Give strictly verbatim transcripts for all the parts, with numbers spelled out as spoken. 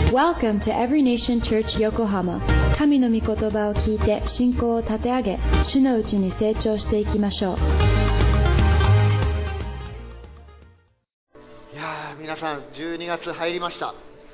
Welcome to Every Nation Church Yokohama. 神の御言葉を聞いて信仰を立て上げ、主のうちに成長していきましょう。 いやー、皆さんじゅうにがつ入りました。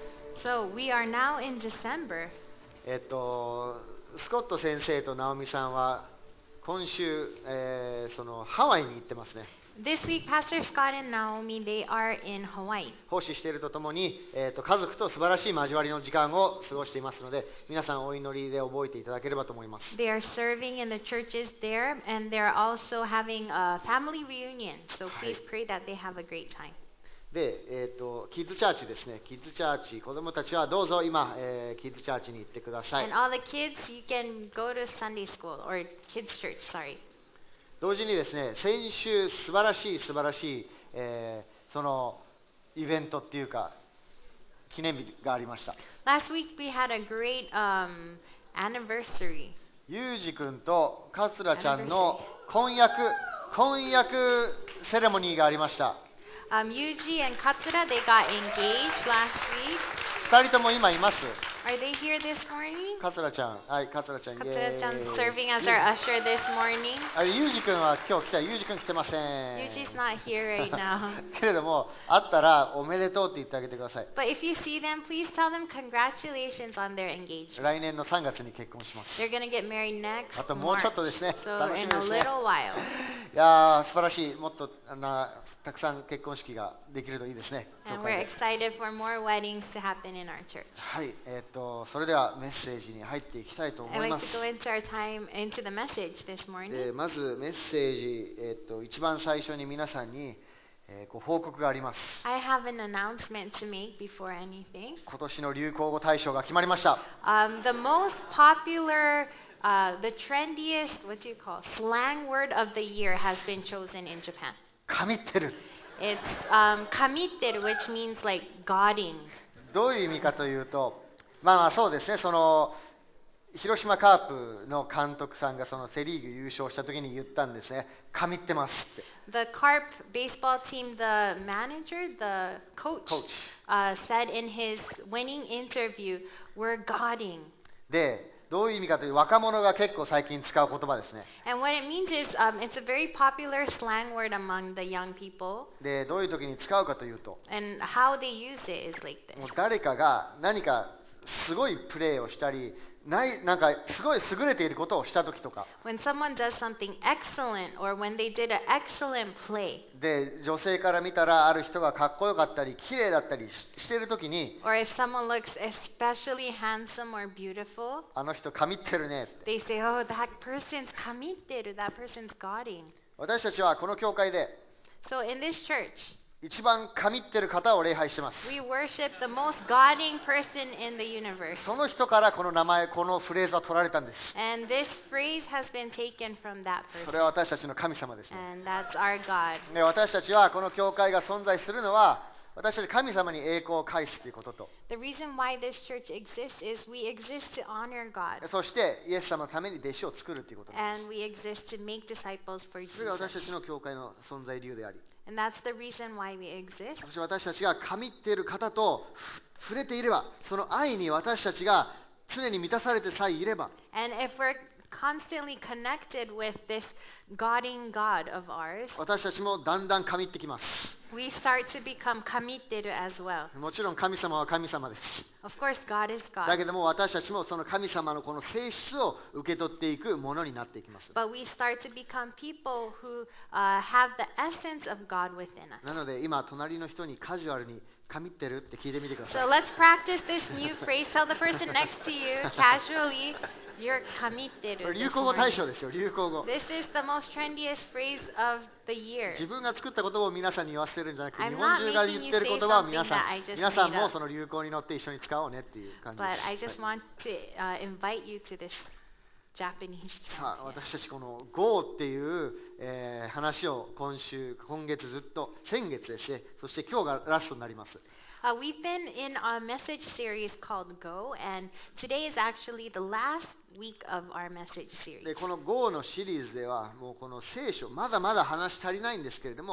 So we are now in December. えっとスコット先生とナオミさんは今週、えー、そのハワイに行ってますね。 This week, Pastor Scott and Naomi, they are in Hawaii. 奉仕しているとともに、えーと、家族と素晴らしい交わりの時間を過ごしていますので、皆さんお祈りで覚えていただければと思います。 They are serving in the churches there, and they're also having a family reunion. So please pray that they have a great time. で、えーと、キッズチャーチですね。キッズチャーチ、子供たちはどうぞ今、えー、キッズチャーチに行ってください。 And all the kids, you can go to Sunday school or kids church, sorry. 同時にですね、先週素晴らしい素晴らしい、えー、そのイベントっていうか記念日がありました。 Last week we had a great um, anniversary. ユージ君と桂ちゃんの婚約婚約セレモニーがありました。 Um, Yuji and Katsura, they got engaged last week. 二人とも今います。 Are they here this morning? 桂ちゃん、はい、桂ちゃん、イエーイ。 Katsura-chan serving as our usher this morning. あれ、ユージ君は今日来た。ユージ君来てません。 Yuji's not here right now. けれども、会ったらおめでとうって言ってあげてください。 But if you see them, please tell them congratulations on their engagement. 来年のさんがつに結婚します。 They're going to get married next あともうちょっとですね。 March. 楽 So し in み a ですね。 little while. いやー、素晴らしい。もっとあのたくさん結婚式ができるといいですね。 And we're excited for more weddings to happen in our church. はい、えっとそれではメッセージに入っていきたいと思 I'd いま like す。 to go into our time, into the message this で morning. まずメッセージ、えっと一番最初に皆さんに、えーご報告があります。 I have an announcement to make before anything. 今年の流行語大賞が決まりました。 Um, the most popular, uh, the trendiest, what do you call, slang word of the year has been chosen in Japan. 神ってる。 It's um, kamitteru, which means like godding. どういう意味かというと、まあまあそうですね、その広島カープの監督さんがそのセリーグ優勝した時に言ったんですね。神ってますって。 The Carp baseball team, the manager, the coach, Coach. Uh, said in his winning interview, we're godding. で、どういう意味かというと、若者が結構最近使う言葉ですね。 And what it means is um, it's a very popular slang word among the young people. で、どういう時に使うかというと、 And how they use it is like もう this. 誰かが何かすごいプレーをしたり、ないなんかすごい優れていることをした時とか When someone does something excellent or when they did an excellent play, で、女性から見たらある人がかっこよかったり綺麗だったり し, している時に、 or if someone looks especially handsome or beautiful, あの人神ってるねって。 they say, oh, that person's kamitteru, that person's godding. 私たちはこの教会で So in this church, 一番神ってる方を礼拝してます。 we worship the most godding person in the universe. その人からこの名前、このフレーズは取られたんです。 And this phrase has been taken from that それ person. は私たちの神様ですね。 And that's our God. で、私たちはこの教会が存在するのは、私たち神様に栄光を返すということと、 The reason why this church exists is we exist to honor God. そしてイエス様のために弟子を作るということです。 And we exist to make disciples for それが私 Jesus. たちの教会の存在理由であり、 And that's the reason why we exist. そして私たちが神っている方と触れていれば、その愛に私たちが常に満たされてさえいれば、 And if we're constantly connected with this godding God of ours, 私たちもだんだん神ってきます。 we start to become kamitteru as well. もちろん神様は神様です。 Of course, God is だ God. けども私たちもその神様のこの性質を受け取っていくものになっていきます。 But we start to become people who uh, have the essence of God within us. なので今隣の人にカジュアルに神ってるって聞いてみてくださ So い。 let's practice this new phrase. Tell the person next to you casually, you're kamitteru. これ this 流行語大 morning. 賞ですよ、流行語。 This is the most trendiest phrase of the year. 自分が作った言葉を皆さんに言わせてるんじゃなくて、 I'm 日本中が言ってる言葉を皆さ not making you say something that I just ん、皆さん made も up. その流行に乗って一緒に使おうねっていう感じで But I す。 just want to uh, invite you to this Japanese さあ、 chant. 私たちこの Go っていう、えー話を今週、今月ずっと、先月ですね、そして今日がラストになります。 Uh, we've been in a message series called Go, and today is actually the last week of our message series. でこの Go のシリーズではもうこの聖書まだまだ話し足りないんですけれども、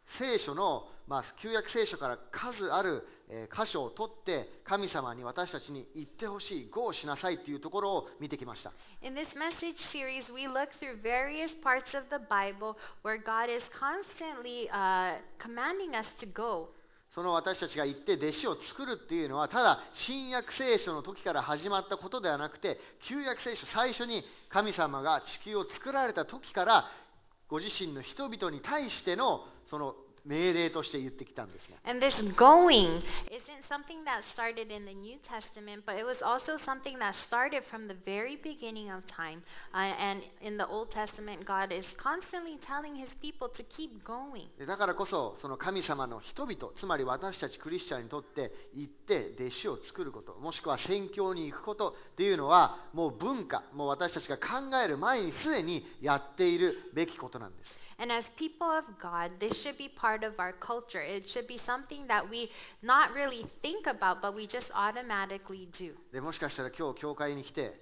聖書の、まあ、旧約聖書から数ある、えー、箇所を取って神様に私たちに言ってほしい、go しなさいというところを見てきました。 In this message series, we look through various parts of the Bible where God is constantly uh, commanding us to go. その私たちが行って弟子を作るっていうのはただ新約聖書の時から始まったことではなくて、旧約聖書最初に神様が地球を作られた時からご自身の人々に対してのその命令として言ってきたんですね。 And this going isn't something that started in the New Testament, but it was also something that started from the very beginning of time. Uh, and in the Old Testament, God is constantly telling his people to keep going. だからこそその神様の人々、つまり私たちクリスチャンにとって行って弟子を作ること、もしくは宣教に行くことっていうのはもう文化、もう私たちが考える前にすでにやっているべきことなんです。 And as people of God, this should be part of our culture. It should be something that we not really think about, but we just automatically do. でもしかしたら今日教会に来て、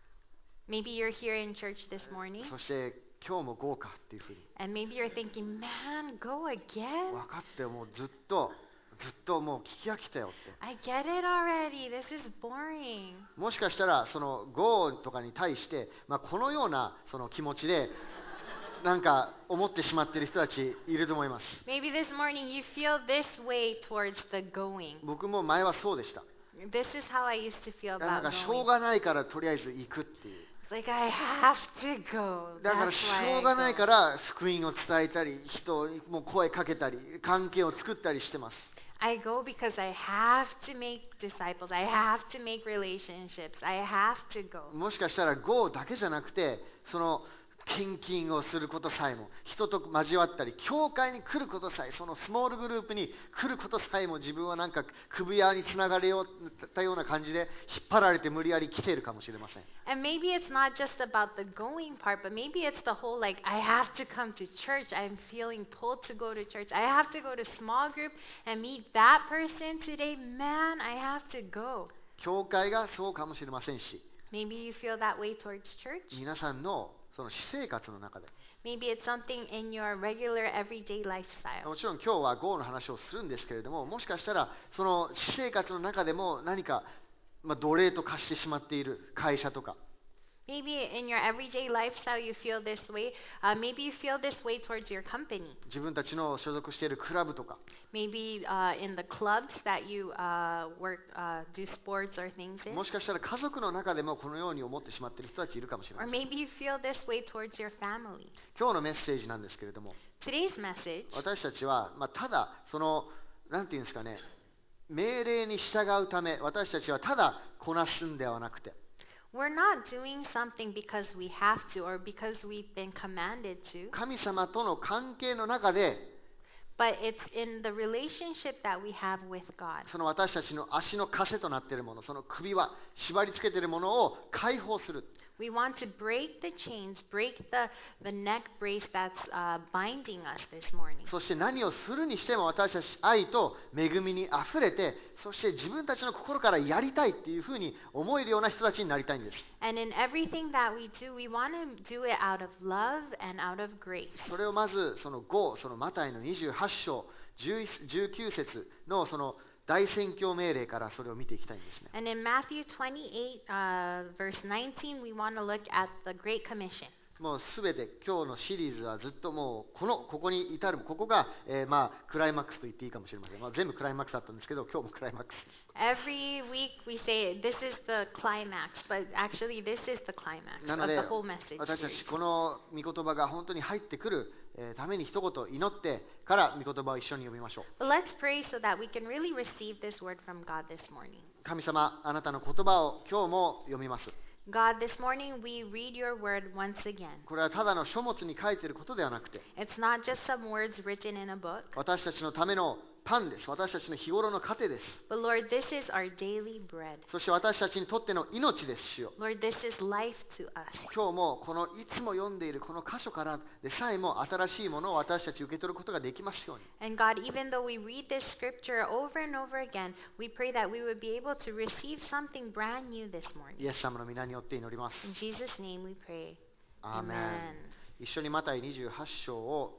Maybe you're here in church this morning, そして今日も豪華っていうふうに and maybe you're thinking, man, go again? 分かってもうずっとずっともう聞き飽きたよって。 I get it already. This is boring. もしかしたらその go とかに対して、まあ、このようなその気持ちでなんか思ってしまっている人たちいると思います。 Maybe this morning you feel this way towards the going. 僕も前はそうでした。 This is how I used to feel なん about かしょ going. うがないからとりあえず行くっていう。 It's like I have to go. だから That's し why ょ I うがない go. から福音を伝えたり、人にもう声かけたり、関係を作ったりしてます。 I go because I have to make disciples. I have to make relationships. I have to go. もしかしたら go だけじゃなくて、その献金をすることさえも、人と交わったり、教会に来ることさえ、そのスモールグループに来ることさえも自分はなんか首輪につながれよったような感じで引っ張られて無理やり来ているかもしれません。 And maybe it's not just about the going part, but maybe it's the whole like, I have to come to church. I'm feeling pulled to go to church. I have to go to small group and meet that person today. Man, I have to go. 教会がそうかもしれませんし、 Maybe you feel that way towards church. 皆さんのその私生活の中で、 Maybe it's something in your regular everyday lifestyle. もちろん今日は go の話をするんですけれども、もしかしたらその私生活の中でも何か、まあ、奴隷と化してしまっている会社とか、 Maybe in your everyday lifestyle you feel this way. Uh, maybe you feel this way towards your company. 自分たちの所属しているクラブとか、 Maybe uh, in the clubs that you uh, work, uh, do sports or things in. もしかしたら家族の中でもこのように思ってしまっている人たちいるかもしれま Or せん。 maybe you feel this way towards your family. 今日のメッセージなんですけれども、 Today's message, 私たちは、まあ、ただそのなんていうんですかね、命令に従うため、私たちはただこなすんではなくて、 we're not doing something because we have to or because we've been commanded to, 神様との関係の中で but it's in the relationship that we have with God. その私たちの足の枷となっているもの、その首輪、縛り付けているものを解放する。 We want to break the chains, break the, the neck brace that's uh, binding us this morning. そして何をするにしても私たち愛と恵みにあふれて、そして自分たちの心からやりたいっていうふうに思えるような人たちになりたいんです。 And in everything that we do, we want to do it out of love and out of grace. それをまずそのご、そのマタイのにじゅうはち章じゅうきゅう節のその大宣教命令からそれを見ていきたいんですね。 And in Matthew twenty-eight, uh, verse nineteen, we want to look at the Great Commission. もうすべて今日のシリーズはずっともうこのここに至る、ここが、えー、まあクライマックスと言っていいかもしれません。まあ、全部クライマックスだったんですけど、今日もクライマックスです。 Every week we say this is the climax, but actually this is the climax な of ので the whole message. 私たちこの御言葉が本当に入ってくる、えー、ために一言祈ってから御言葉を一緒に読みましょう。 But let's pray so that we can really receive this word from God this morning. 神様、あなたの言葉を今日も読みます。 God, this morning we read your word once again. これはただの書物に書いていることではなくて、 It's not just some words written in a book, 私たちのためのパンです。私たちの日頃の糧です。 but Lord, this is our daily bread. そして私たちにとっての命です、主よ。 Lord, this is life to us. 今日もこのいつも読んでいるこの箇所からでさえも新しいものを私たち受け取ることができますように。 And God, even though we read this scripture over and over again, we pray that we would be able to receive something brand new this イ morning. エス様の皆によって祈ります。 In Jesus' name we pray. アーメン。 Amen. 一緒にマタイにじゅうはち章を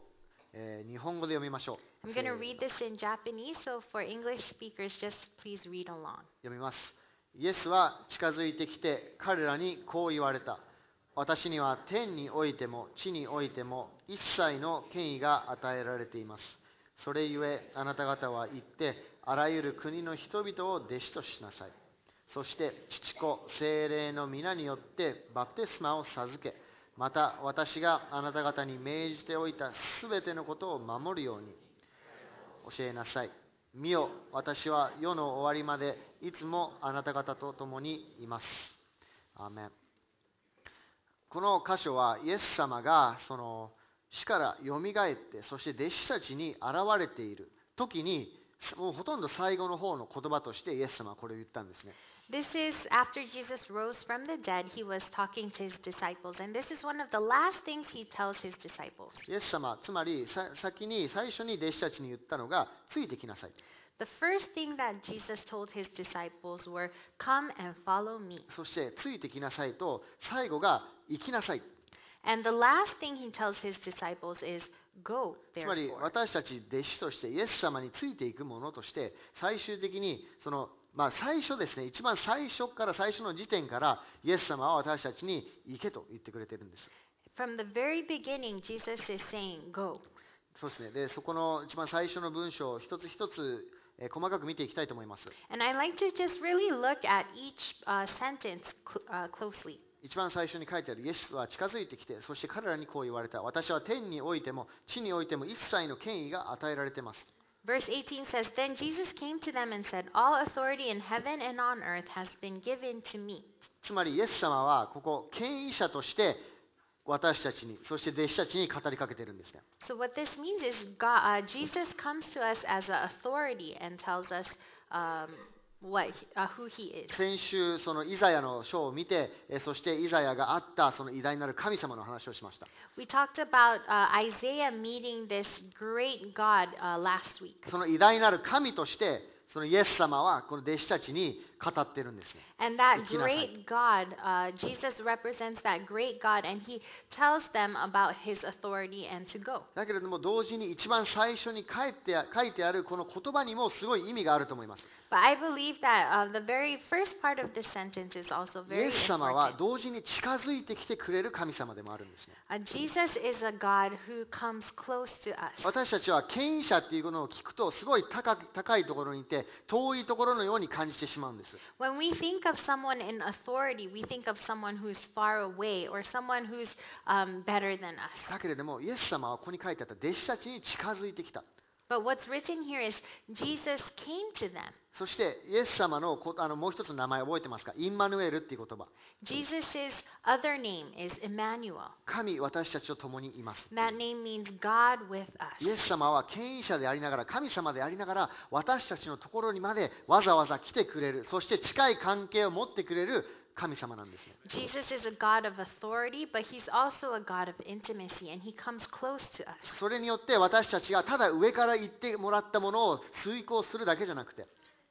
えー日本語で読みましょう。 I'm going to えー read this in Japanese, so for English speakers, just please read along. 読みます。イエスは近づいてきて彼らにこう言われた。私には天においても地においても一切の権威が与えられています。それゆえあなた方は行ってあらゆる国の人々を弟子としなさい。そして父子聖霊の皆によってバプテスマを授け、また私があなた方に命じておいたすべてのことを守るように教えなさい。見よ、私は世の終わりまでいつもあなた方と共にいます。アーメン。この箇所はイエス様がその死からよみがえって、そして弟子たちに現れている時に、もうほとんど最後の方の言葉としてイエス様はこれを言ったんですね。 This is after Jesus rose from the dead, he was talking to his disciples, and this is one of the last things he tells his disciples. イエス様、つまりさ先に最初に弟子たちに言ったのが、ついてきなさい。 The first thing that Jesus told his disciples were, "Come and follow me." そしてついてきなさいと、最後が行きなさい。 And the last thing he tells his disciples is, "Go, つまり therefore." 私たち弟子としてイエス様についていくものとして、最終的にその、まあ、最初ですね、一番最初から最初の時点からイエス様は私たちに行けと言ってくれているんです。 From the very beginning, Jesus is saying, "Go." そうですね。で、そこの一番最初の文章を一つ一つ、えー細かく見ていきたいと思います。 And I like to just really look at each uh, sentence cl- uh, closely. 一番最初に書いてあるイエスは近づいてきて、そして彼らにこう言われた。私は天においても地においても一切の権威が与えられています。 Verse eighteen says, "Then Jesus came to them and said, All authority in heaven and on earth has been given to me." つまりイエス様はここ権威者として私たちに、そして弟子たちに語りかけているんですね。 So what this means is God, uh, Jesus comes to us as an authority and tells us um, what, uh, who he is. 先週そのイザヤの書を見て、えそしてイザヤがあったその偉大なる神様の話をしました。 We talked about uh, Isaiah meeting this great God uh, last week. その偉大なる神としてそのイエス様はこの弟子たちに語っているんですね。 And that 生きなさい。 great God, uh, Jesus represents that great God, and he tells them about his authority and to go. だけれども同時に一番最初に書いてあ書いてあるこの言葉にもすごい意味があると思います。 But I believe that uh, the very first part of this sentence is also イエ very ス様は important. 同時に近づいてきてくれる神様でもあるんですね。 Uh, Jesus is a God who comes close to us. 私たちは権威者っていうのを聞くとすごい高く高いところにいて遠いところのように感じてしまうんです。 When we think of someone in authority, we think of someone who's far away or someone who's um, better than us. だけれどもイエス様はここに書いてあった弟子たちに近づいてきた。 But what's written here is Jesus came to them. そしてイエス様のこあのもう一つの名前覚えてますか？インマヌエルっていう言葉。 Jesus' other name is Emmanuel. 神私たちと共にいます。 That name means God with us. イエス様は権威者でありながら神様でありながら私たちのところにまでわざわざ来てくれる、そして近い関係を持ってくれる神様なんですね。 Jesus is a God of authority, but he's also a God of intimacy, and he comes close to us. それによって私たちがただ上から言ってもらったものを遂行するだけじゃなくて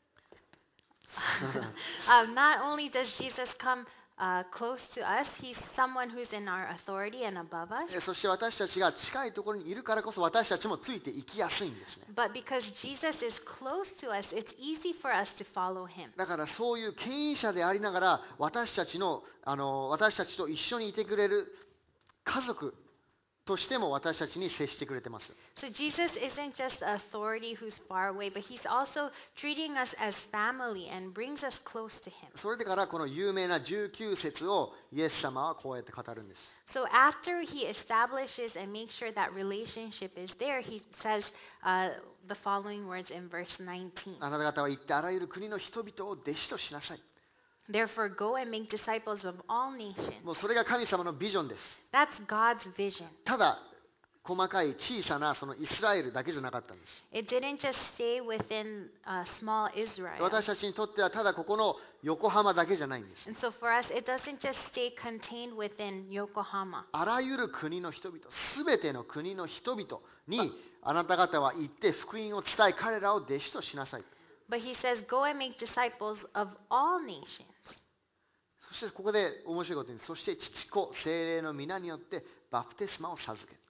um, not only does Jesus come uh, close to us, he's someone who's in our authority and above us. そして私たちが近いところにいるからこそ私たちもついていきやすいんですね。 But because Jesus is close to us, it's easy for us to follow him. だからそういう権威者でありながら私たちのあの私たちと一緒にいてくれる家族としても私たちに接してくれてます。 So Jesus isn't just an authority who's far away, but he's also treating us as family and brings us close to him. それでからこの有名なじゅうきゅう節をイエス様はこうやって語るんです。 So after he establishes and makes sure that relationship is there, he says uh, the following words in verse nineteen. あなた方は行ってあらゆる国の人々を弟子としなさい。 Therefore, go and make disciples of all nations. もうそれが神様のビジョンです。 That's God's vision. ただ細かい小さなそのイスラエルだけじゃなかったんです。 It didn't just stay within uh, small Israel. 私たちにとってはただここの横浜だけじゃないんです。 And so for us, it doesn't just stay contained within Yokohama. あらゆる国の人々、すべての国の人々にあなた方は行って福音を伝え彼らを弟子としなさい。 But he says, go and make disciples of all nations. そしてここで面白いことに、そして父子聖霊の皆によってバプテスマを授ける。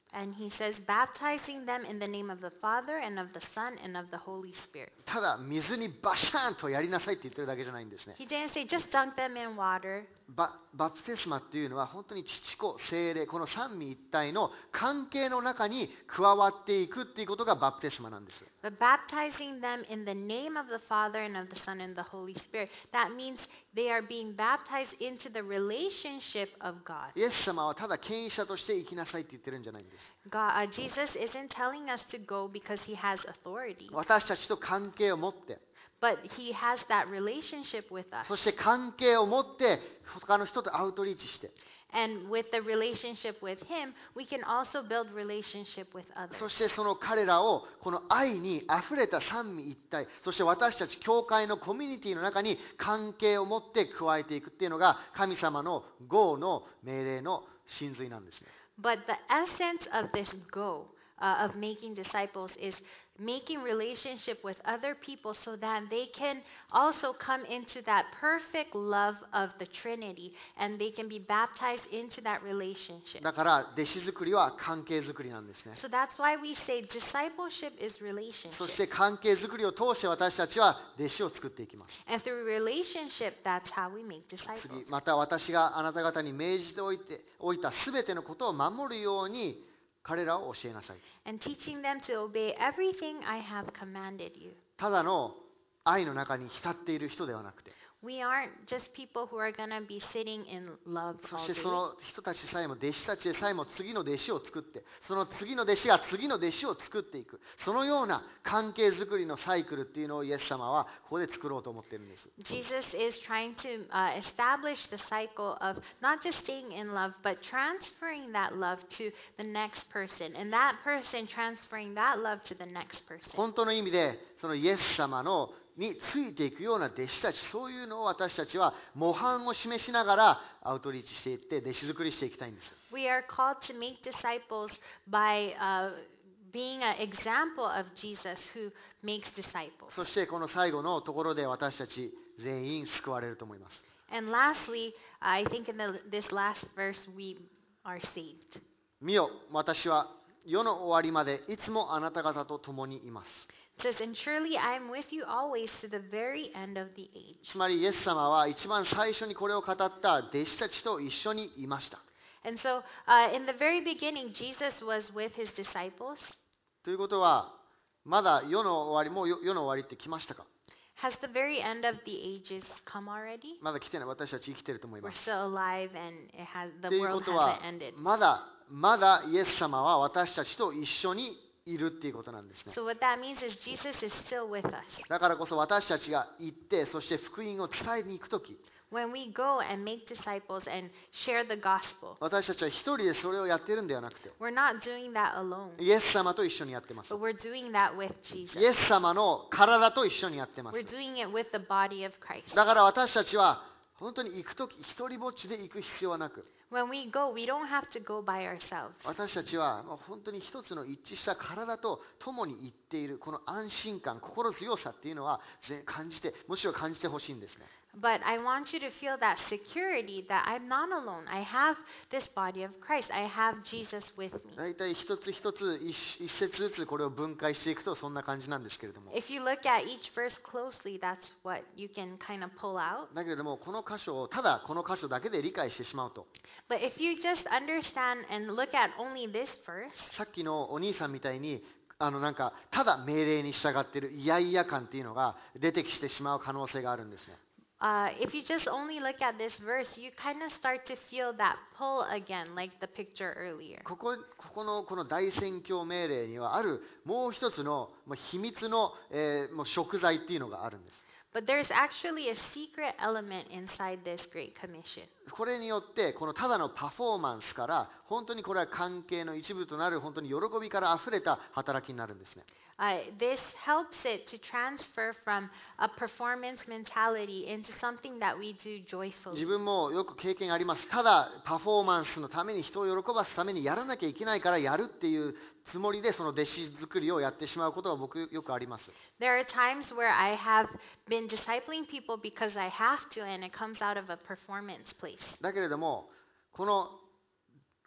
And he says, baptizing them in the name of the Father and of the Son and of the Holy Spirit. ただ水にバシャーンとやりなさいって言ってるだけじゃないんですね。 He didn't say just dunk them in water. バ, バプテスマっていうのは本当に父子聖霊この三位一体の関係の中に加わっていくっていうことがバプテスマなんです。 But baptizing them in the name of the Father and of the Son and the Holy Spirit, that means they are being baptized into the relationship of God. イエス様はただ権威者として生きなさいって言ってるんじゃないんです。 God uh, Jesus isn't telling us to go because he has authority, 私たちと関係を持って、 but he has that relationship with us. そして関係を持って他の人とアウトリーチして、 And with the relationship with him, we can also build relationship with others. そしてその彼らをこの愛にあふれた三位一体、そして私たち教会のコミュニティの中に関係を持って加えていくっていうのが神様の ゴー の命令の真髄なんですね。 But the essence of this go, uh, of making disciples, is making relationship with other people so that they can also come into that perfect love of the Trinity and they can be baptized into that relationship. だから弟子作りは関係作りなんですね。 So that's why we say discipleship is そして relationship. 関係作りを通して私たちは弟子を作っていきます。 And through relationship, that's how we make disciples. 次、また私があなた方に命じておいておいたすべてのことを守るように彼らを教えなさい。 And teaching them to obey everything I have commanded you. ただの愛の中に浸っている人ではなくて、 We aren't just people who are going to be sitting in love そ all して day. その人たちさえも弟子たちでさえも次の弟子を作って、その次の弟子が次の弟子を作っていく、そのような関係づくりのサイクルっていうのをイエス様はここで作ろうと思っているんです。 Jesus is trying to uh, establish the cycle of not just staying in love, but transferring that love to the next person, and that person transferring that love to the next person. 本当の意味でそのイエス様のについていくような弟子たち、そういうのを私たちは模範を示しながらアウトリーチしていって弟子作りしていきたいんです。 We are called to make disciples by uh, being an example of Jesus who makes disciples. そしてこの最後のところで私たち全員救われると思います。 And lastly, I think in the, this last verse we are saved. 見よ、私は世の終わりまでいつもあなた方と共にいます。 It says, and surely I am with you always to the very end of the age. つまりイエス様は一番最初にこれを語った弟子たちと一緒にいました。 And so, uh, in the very beginning, Jesus was with his disciples. ということは、まだ世の終わり、もう世の終わりって来ましたか？ Has the very end of the ages come already? まだ来てない。私たち生きてると思い We're ます。 still alive, and it has と the いうこ world とは hasn't ended. まだまだイエス様は私たちと一緒にいるっていうことなんですね。 So what that means is Jesus is still with us. だからこそ私たちが行ってそして福音を伝えに行くとき、 When we go and make disciples and share the gospel, 私たちは一人でそれをやってるんではなくて、 we're not doing that alone, イエス様と一緒にやってます。 but we're doing that with イ Jesus. エス様の体と一緒にやってます。 We're doing it with the body of Christ. だから私たちは本当に行くとき一人ぼっちで行く必要はなく、 When we go, we don't have to go by ourselves. 私たちはもう本当に一つの一致した体と共に行っているこの安心感、心強さっていうのはぜ感じて、むしろ感じてほしいんですね。 But I want you to feel that security that I'm not alone. I have this body of Christ. I have Jesus with me. 大体一つ一つ一一節ずつこれを分解していくとそんな感じなんですけれども、 If you look at each verse closely, that's what you can kind of pull out. だけれどもこの箇所をただこの箇所だけで理解してしまうと、 But if you just understand and look at only this verse, さっきのお兄さんみたいにあのなんかただ命令に従っているイヤイヤ感っていうのが出てきてしまう可能性があるんですね。 uh, if you just only look at this verse, you kind of start to feel that pull again, like the picture earlier. ここここのこの大宣教命令にはあるもう一つのまあ秘密の、えーもう食材っていうのがあるんです。 But there's actually a secret element inside this Great Commission. これによってこのただのパフォーマンスから本当にこれは関係の一部となる本当に喜びからあふれた働きになるんですね。 Uh, this helps it to transfer from a performance mentality into something that we do 自 joyfully. 分もよく経験あります。ただパフォーマンスのために人を喜ばすためにやらなきゃいけないからやるっていうつもりでその弟子作りをやってしまうことは僕よくあります。 There are times where I have been discipling people because I have to, and it comes out of a performance place. だけれどもこの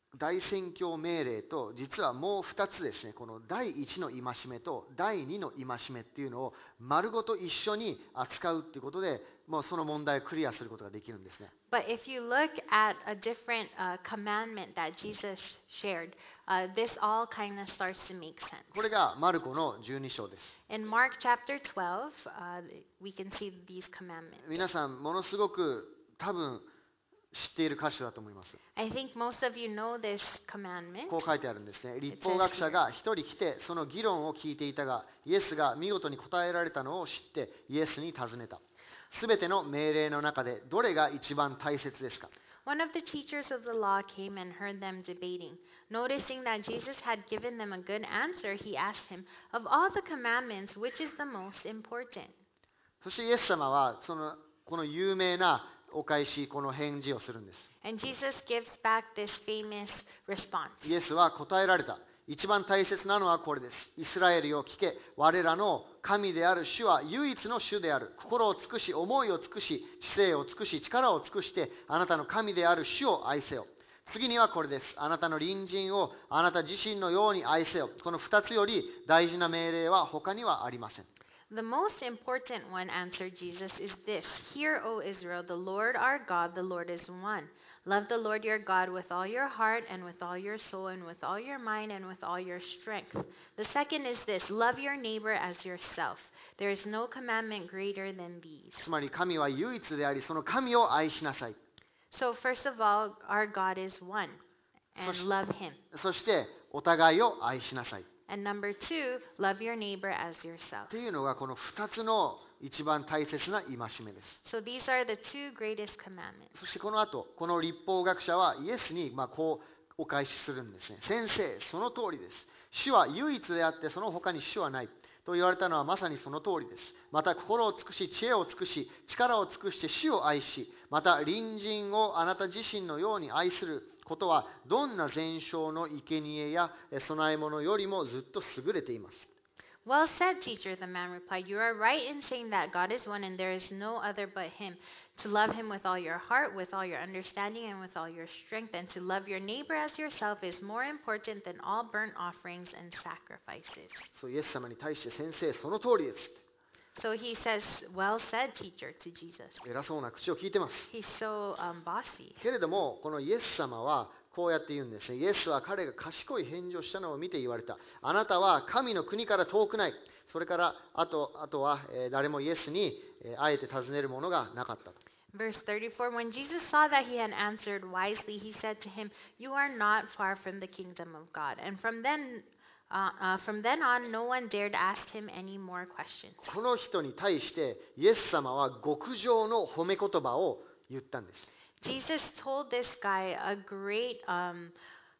大宣教命令と実はもうふたつですね、この第一の戒めと第二の戒めっていうのを丸ごと一緒に扱うっていうことで、もうその問題をクリアすることができるんですね。 But if you look at a different uh, commandment that Jesus shared, uh, this all kind of starts to make sense. これがマルコのじゅうに章です。 In Mark chapter twelve, uh, we can see these commandments. 皆さんものすごく多分知っている箇所だと思います。 I think most of you know this commandment. こう書いてあるんですね。律法学者が一人来てその議論を聞いていたが、イエスが見事に答えられたのを知ってイエスに尋ねた。すべての命令の中でどれが一番大切ですか？ One of the teachers of the law came and heard them debating. Noticing that Jesus had given them a good answer, he asked him, "Of all the commandments, which is the most important?" そしてイエス様はそのこの有名なお返し、この返事をするんです。 And Jesus gives back this famous response. イエスは答えられた。一番大切なのはこれです。イスラエルよ聞け。我らの神である主は唯一の主である。心を尽くし、思いを尽くし、知性を尽くし、力を尽くして、あなたの神である主を愛せよ。次にはこれです。あなたの隣人をあなた自身のように愛せよ。この二つより大事な命令は他にはありません。 The most important one, answered Jesus, is this. Hear, O Israel, the Lord our God, the Lord is one. Love the Lord your God with all your heart and with all your soul and with all your mind and with all your strength. The second is this. Love your neighbor as yourself. There is no commandment greater than these. つまり神は唯一であり、その神を愛しなさい。 So first of all, our God is one, and love him. そしてお互いを愛しなさい。 And number two, love your neighbor as yourself. っていうのがこのふたつの一番大切な戒めです。 So these are the two greatest commandments. そしてこの後、この律法学者はイエスにまあこうお返しするんですね。先生、その通りです。主は唯一であってその他に主はない。と言われたのはまさにその通りです。また心を尽くし、知恵を尽くし、力を尽くして主を愛し、また隣人をあなた自身のように愛することは、どんな全焼の生贄や供え物よりもずっと優れています。 Well said, teacher, the man replied. You are right in saying that God is one and there is no other but him. To love him with all your heart, with all your understanding, and with all your strength, and to love your neighbor as yourself is more important than all burnt offerings and sacrifices. そうイエス様に対して先生、その通りです。 So he says, well said, teacher, to Jesus. 偉そうな口を聞いてます。 He's so um, bossy. けれども、このイエス様はこうやって言うんですね。イエスは彼が賢い返事をしたのを見て言われた。あなたは神の国から遠くない。それからあと、あとは、えー、誰もイエスに、えー、あえて尋ねるものがなかったと。 Verse thirty-four, when Jesus saw that he had answered wisely, he said to him, You are not far from the kingdom of God. And from then, uh, uh, from then on, no one dared ask him any more questions. この人に対してイエス様は極上の褒め言葉を言ったんです。 Jesus told this guy a great um,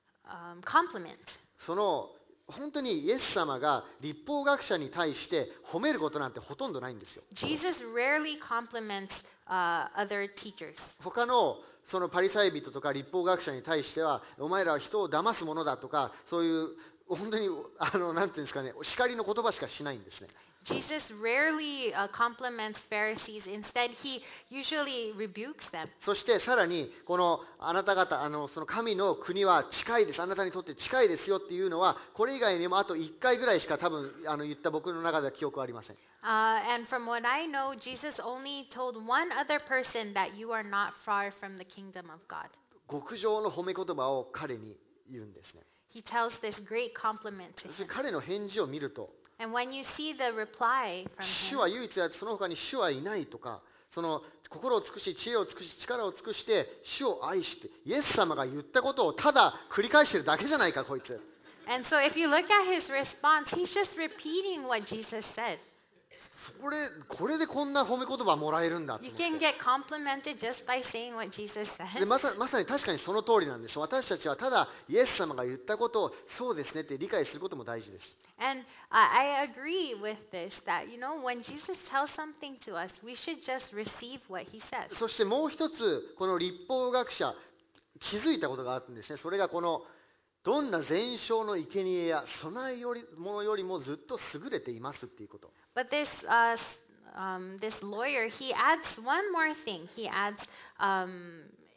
um, compliment. その本当にイエス様が律法学者に対して褒めることなんてほとんどないんですよ。 Jesus rarely compliments uh, other teachers. 他のそのパリサイ人とか律法学者に対しては、お前らは人を騙すものだとか、そういう本当にあのなんていうんですかね、叱りの言葉しかしないんですね。 Jesus rarely uh, compliments Pharisees. Instead, he usually rebukes them. そしてさらにこのあなた方あのその神の国は近いです、あなたにとって近いですよっていうのは、これ以外にもあといっかいぐらいしか多分あの言った僕の中では記憶はありません。 Uh, and from what I know, Jesus only told one other person that you are not far from the kingdom of God. 極上の褒め言葉を彼に言うんですね。 He tells this great compliment to そして him. 彼の返事を見ると、 And when you see the reply from 主 him, は唯一であってその他に主はいないとか、その心を尽くし知恵を尽くし力を尽くして主を愛して、イエス様が言ったことをただ繰り返してるだけじゃないかこいつ。 and so if you look at his response, he's just repeating what Jesus said. これこれでこんな褒め言葉もらえるんだと You 思って。 can get complimented just by saying what Jesus で said. まさまさに確かにその通りなんです。私たちはただイエス様が言ったことをそうですねって理解することも大事です。 And I I agree with this that, you know, when Jesus tells something to us, we should just receive what he says. そしてもう一つこの律法学者気づいたことがあったんですね。それがこのどんな全焼の生贄や備えよりものよりもずっと優れていますっていうこと。 But this uh, s- um, this lawyer, he adds one more thing. He adds um,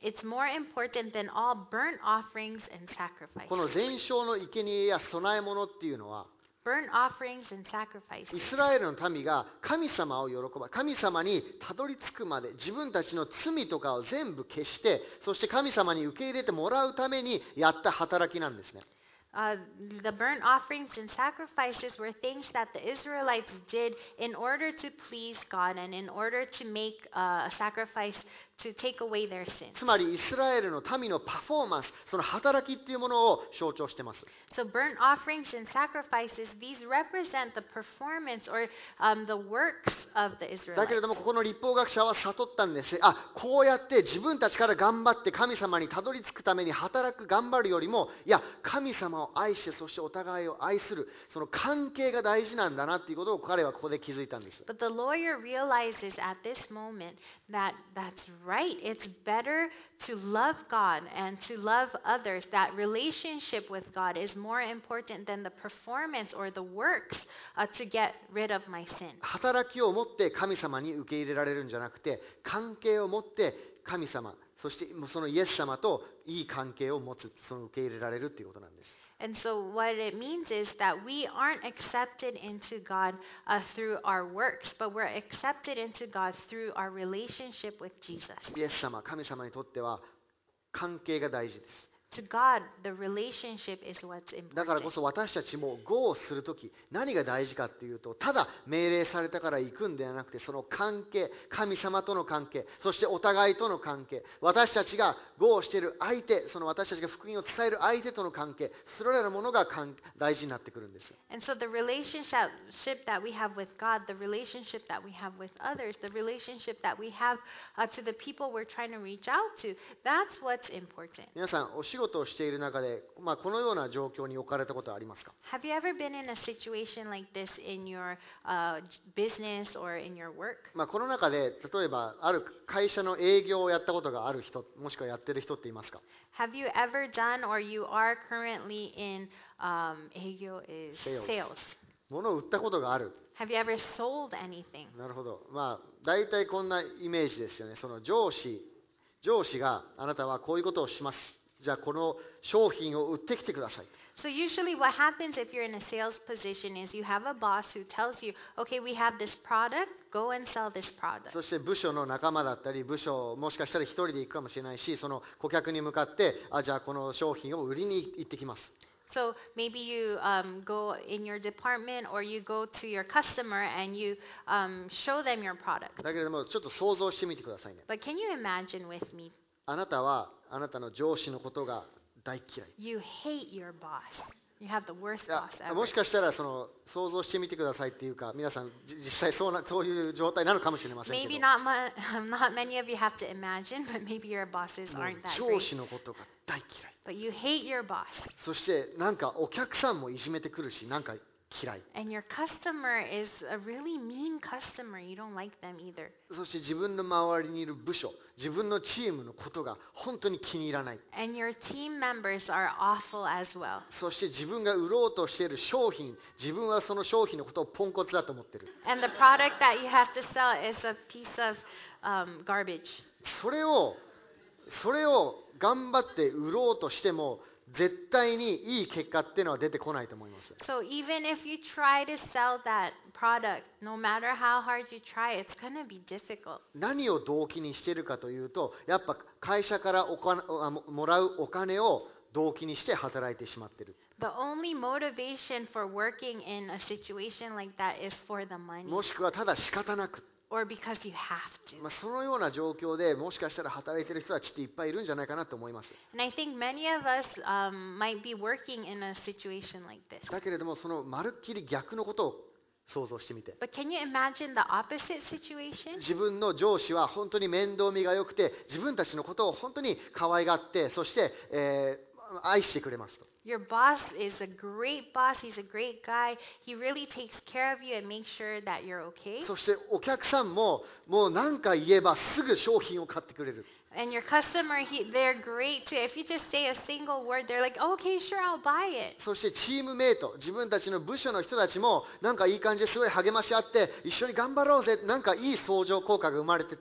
It's more important than all burnt offerings and この sacrifices. 全焼の生贄や供え物っていうのは、 Burnt offerings and sacrifices. イスラエルの民が神様を喜ば、神様にたどり着くまで自分たちの罪とかを全部消して、そして神様に受け入れてもらうためにやった働きなんですね。 Uh, the burnt offerings and sacrifices were things that the Israelites did in order to please God and in order to make uh, a sacrifice to take away their sins. つまりイスラエルの民のパフォーマンス、その働きっていうものを象徴しています。 So burnt offerings and sacrifices, these represent the performance or um, the works of the だけれ Israelites. どもここの立法学者は悟ったんです。あ、こうやって自分たちから頑張って神様にたどり着くために働く頑張るよりも、いや神様を愛して、そしてお互いを愛するその関係が大事なんだなっていうことを彼はここで気づいたんです。 But the lawyer realizes at this moment that that's right. It's better to love God and to love others. That relationship with God is more important than the performance or the works uh, to get rid of my sin. 働きをもって神様に受け入れられるんじゃなくて、関係を持って神様、そしてそのイエス様といい関係を持つ、その受け入れられるっていうことなんです。 And so what it means is that we aren't accepted into God uh, through our works, but we're accepted into God through our relationship with Jesus. イエス様、神様にとっては関係が大事です。 To God, the relationship is what's だからこ important. そ私たちも ゴー をするとき何が大事かっていうと、ただ命令されたから行くんではなくて、その関係、神様との関係、そしてお互いとの関係、私たちが ゴー をしている相手、その私たちが福音を伝える相手との関係、それらのものが大事になってくるんです。 And so the relationship that we have with God, the relationship that we have with others, the relationship that we have uh, to the people we're trying to reach out to, that's what's important. 皆さんお仕事をしている中で、まあ、このような状況に置かれたことはありますか？ Have you ever been in a situation like this in your uh, business or in your work? まあ、この中で例えばある会社の営業をやったことがある人、もしくはやってる人っていますか？ Have you ever done or you are currently in um, 営業 is Sales. sales? 物を売ったことがある。 Have you ever sold anything? なるほど。まあ大体こんなイメージですよね。その上司、上司があなたはこういうことをします。じゃあこの商品を売ってきてください。 So usually what happens if you're in a sales position is you have a boss who tells you, okay, we have this product, go and sell this product. そして部署の仲間だったり、部署もしかしたら一人で行くかもしれないし、その顧客に向かって、あ、じゃあこの商品を売りに行ってきます。 So maybe you um, go in your department or you go to your customer and you um, show them your product. だけれどもちょっと想像してみてくださいね。 But can you imagine with me? あなたはあなたの上司のことが大嫌い。 You hate your boss. You have the worst いや boss ever. もしかしたらその想像してみてくださいっていうか、皆さんじ実際そうなそういう状態なのかもしれませんけ Maybe ど、 not, mu- not many of you have to imagine, but maybe your bosses もう aren't that 上 great. 司のことが大嫌い。 But you hate your boss. そしてなんかお客さんもいじめてくるし、なんか嫌い。 And your customer is a really mean customer. You don't like them either. そして自分の周りにいる部署、自分のチームのことが本当に気に入らない。 And your team members are awful as well. そして自分が売ろうとしている商品、自分はその商品のことをポンコツだと思ってる。 And the product that you have to sell is a piece of um, garbage. それを、それを頑張って売ろうとしても、絶対にいい結果っていうのは出てこないと思います。 So even if you try to sell that product, no matter how hard you try, it's going to be difficult. 何を動機にしているかというと、やっぱ会社からお金あももらうお金を動機にして働いてしまっている。 The only motivation for working in a situation like that is for the money もしくはただ仕方なく。 or because you have to. まあ、そのような状況でもしかしたら働いている人たちっていっぱいいるんじゃないかなと思います。 And I think many of us um, might be working in a situation like this. だけれどもそのまるっきり逆のことを想像してみて。 But can you imagine the opposite situation? 自分の上司は本当に面倒見が良くて、自分たちのことを本当に可愛がって、そして、えー、愛してくれますと。 Your boss is a great boss. He's a great guy. He really takes care of you and makes sure that you're okay. そしてお客さんももう何か言えばすぐ商品を買ってくれる。 And your customer, he, they're great too. If you just say a single word, they're like, okay, sure, I'll buy it. そしてチームメイト、自分たちの部署の人たちもなんかいい感じですごい励まし合って、一緒に頑張ろうぜ、なんかいい相乗効果が生まれてて。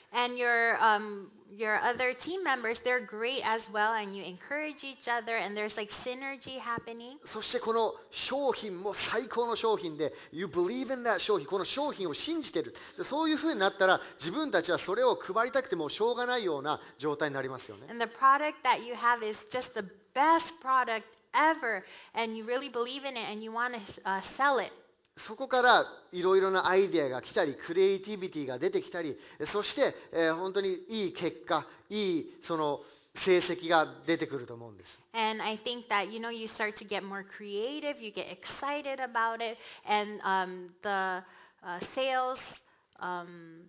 And your um, your other team members, they're great as well, and you encourage each other, and there's like synergy happening. そしてこの商品も最高の商品で、You believe in that 商品、この商品を信じてる。そういう風になったら、自分たちはそれを配りたくてもしょうがないような状態になりますよね。 And the product that you have is just the best product ever, and you really believe in it, and you want to uh, sell it. そこからいろいろなアイデアが来たり、クリエイティビティが出てきたり、そして、えー、本当にいい結果、いいその成績が出てくると思うんです。 And I think that, you know, you start to get more creative, you get excited about it, and um, the uh, sales um,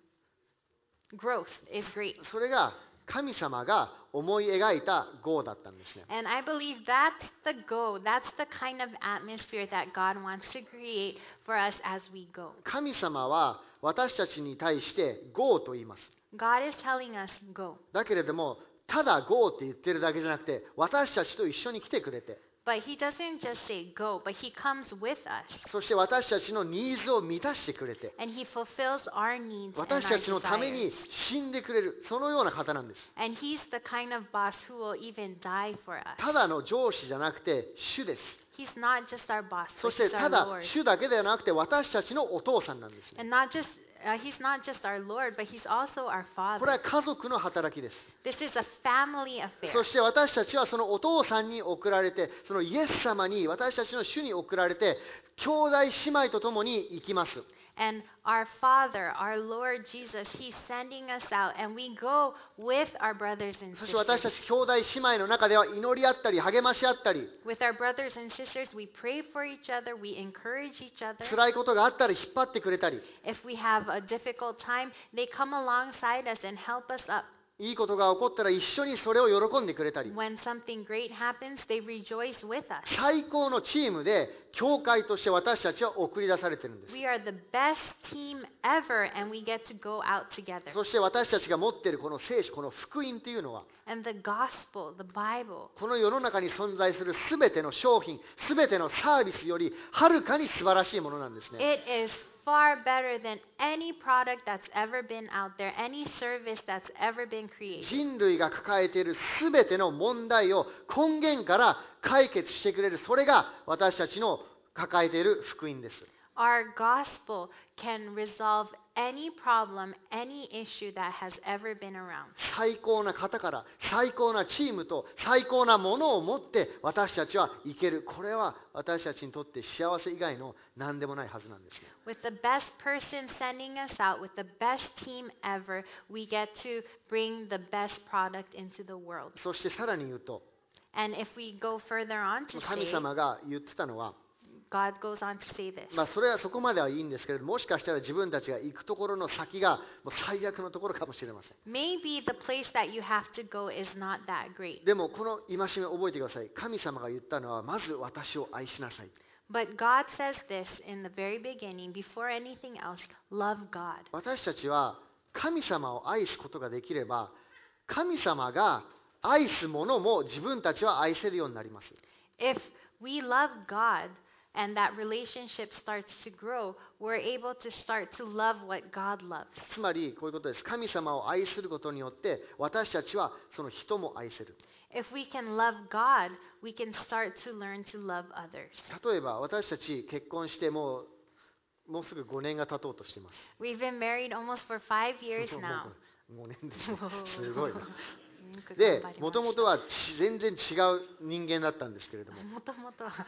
growth is great. それが神様が思い描いた ゴー だったんですね。 And I believe that's the go. That's the kind of atmosphere that God wants to create for us as we go. 神様は私たちに対して ゴー と言います。 God is telling us go. だけれども、ただ ゴー って言ってるだけじゃなくて、私たちと一緒に来てくれて、 But he doesn't just say go, but he comes with us. そして私たちのニーズを満たしてくれて、 And he fulfills our needs and 私 our たちのため desires. に死んでくれる、そのような方なんです。 And he's the kind of boss who will even die for us. ただの上司じゃなくて主です。 He's not just our boss, そ but して he's た our だ Lord. 主だけではなくて私たちのお父さんなんですね。 And not just uh, he's not just our Lord, but he's also our これ Father. は家族の働きです。 This is a family affair. そして私たちはそのお父さんに送られて、そのイエス様に私たちの主に送られて、兄弟姉妹と共に行きます。 And our Father, our Lord Jesus, he's sending us out, and we go with our brothers and そして私た sisters. ち兄弟姉妹の中では祈り合ったり励まし合ったり、 With our brothers and sisters, we pray for each other, we encourage each other. 辛いことがあったら引っ張ってくれたり、 If we have a difficult time, they come alongside us and help us up. いいことが起こったら一緒にそれを喜んでくれたり、 When something great happens, they rejoice with us. 最高のチームで教会として私たちは送り出されているんです。 We are the best team ever, and we get to go out together. そして私たちが持っているこの聖書、この福音というのは、 And the gospel, the Bible, この世の中に存在するすべての商品、すべてのサービスよりはるかに素晴らしいものなんですね。 it is far better than any product that's ever been out there, any service that's ever been created. 人類が抱えているすべての問題を根源から解決してくれる、それが私たちの抱えている福音です。 Our gospel can resolve any problem, any issue that has ever been around. 最高な方から最高なチームと最高なものを持って私たちは生ける。これは私たちにとって幸せ以外の何でもないはずなんですね。 With the best person sending us out, with the best team ever, we get to bring the best product into the world. そしてさらに言うと、 And if we go further on to 神 say, 様が言ってたのは、 God goes on to say this. まあ、それはそこまではいいんですけれども、もしかしたら自分たちが行くところの先がもう最悪のところかもしれません。 Maybe the place that you have to go is not that great. でもこの戒めを覚えてください。神様が言ったのは、まず私を愛しなさい。 But God says this in the very beginning, before anything else, love God. 私たちは神様を愛すことができれば、神様が愛すものも自分たちは愛せるようになります。 If we love God and that relationship starts to grow, we're able to start to love what God loves. つまりこういうことです。神様を愛することによって私たちはその人も愛せる。 If we can love God, we can start to learn to love others. 例えば私たち結婚してもうもうすぐごねんが経とうとしています。 We've been married almost for five years もう now. ごねんですね。すごいな。で、もともとはち全然違う人間だったんですけれども、 もともとは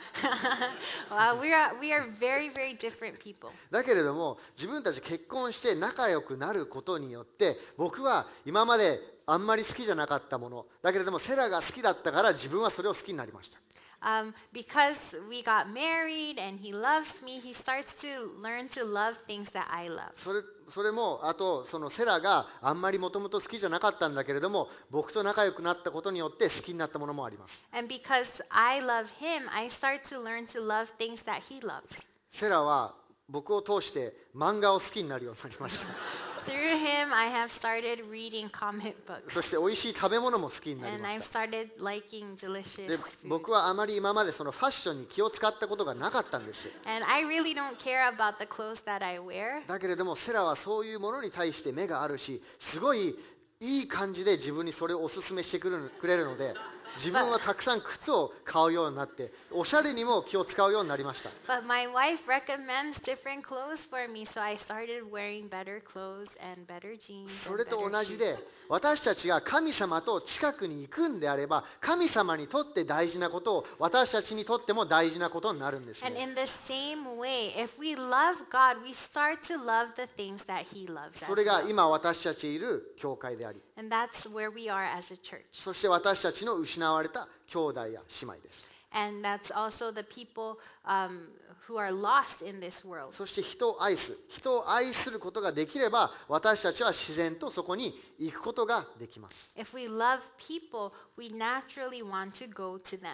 Well, we are we are very very different people. だけれども自分たち結婚して仲良くなることによって、僕は今まであんまり好きじゃなかったものだけれどもセラが好きだったから自分はそれを好きになりました。 Um, because we got married and he loves me, he starts to learn to love things that I love. それそれもあとそのセラがあんまりもともと好きじゃなかったんだけれども、僕と仲良くなったことによって好きになったものもあります。 And because I love him, I start to learn to love things that he loves. セラは僕を通して漫画を好きになるようになりました。 Through him, I have started reading comic books. そして美味しい食べ物も好きになり And ま I've した。 started liking delicious で food. 僕はあまり今までそのファッションに気を使ったことがなかったんです。 And I really don't care about the clothes that I wear. だけれどもセラはそういうものに対して目があるし、すごいいい感じで自分にそれをお勧めしてくれるくれるので、自分はたくさん靴を買うようになって、おしゃれにも気を使うようになりました。 But my wife recommends different clothes for me, so I started wearing better clothes and better jeans. そ And れと better 同じ shoes. で、私たちが神様と近くに行くんであれば、神様にとって大事なことを私たちにとっても大事なことになるんです And ね。 in the same way, if we love God, we start to love the things that He loves そ as れが well. 今私たちいる教会であり、 And that's where we are as a church. そして私たちの失われた兄弟や姉妹です。 And that's also the people um, who are lost in this world. そして人を愛す、人を愛することができれば、私たちは自然とそこに行くことができます。 If we love people, we naturally want to go to them.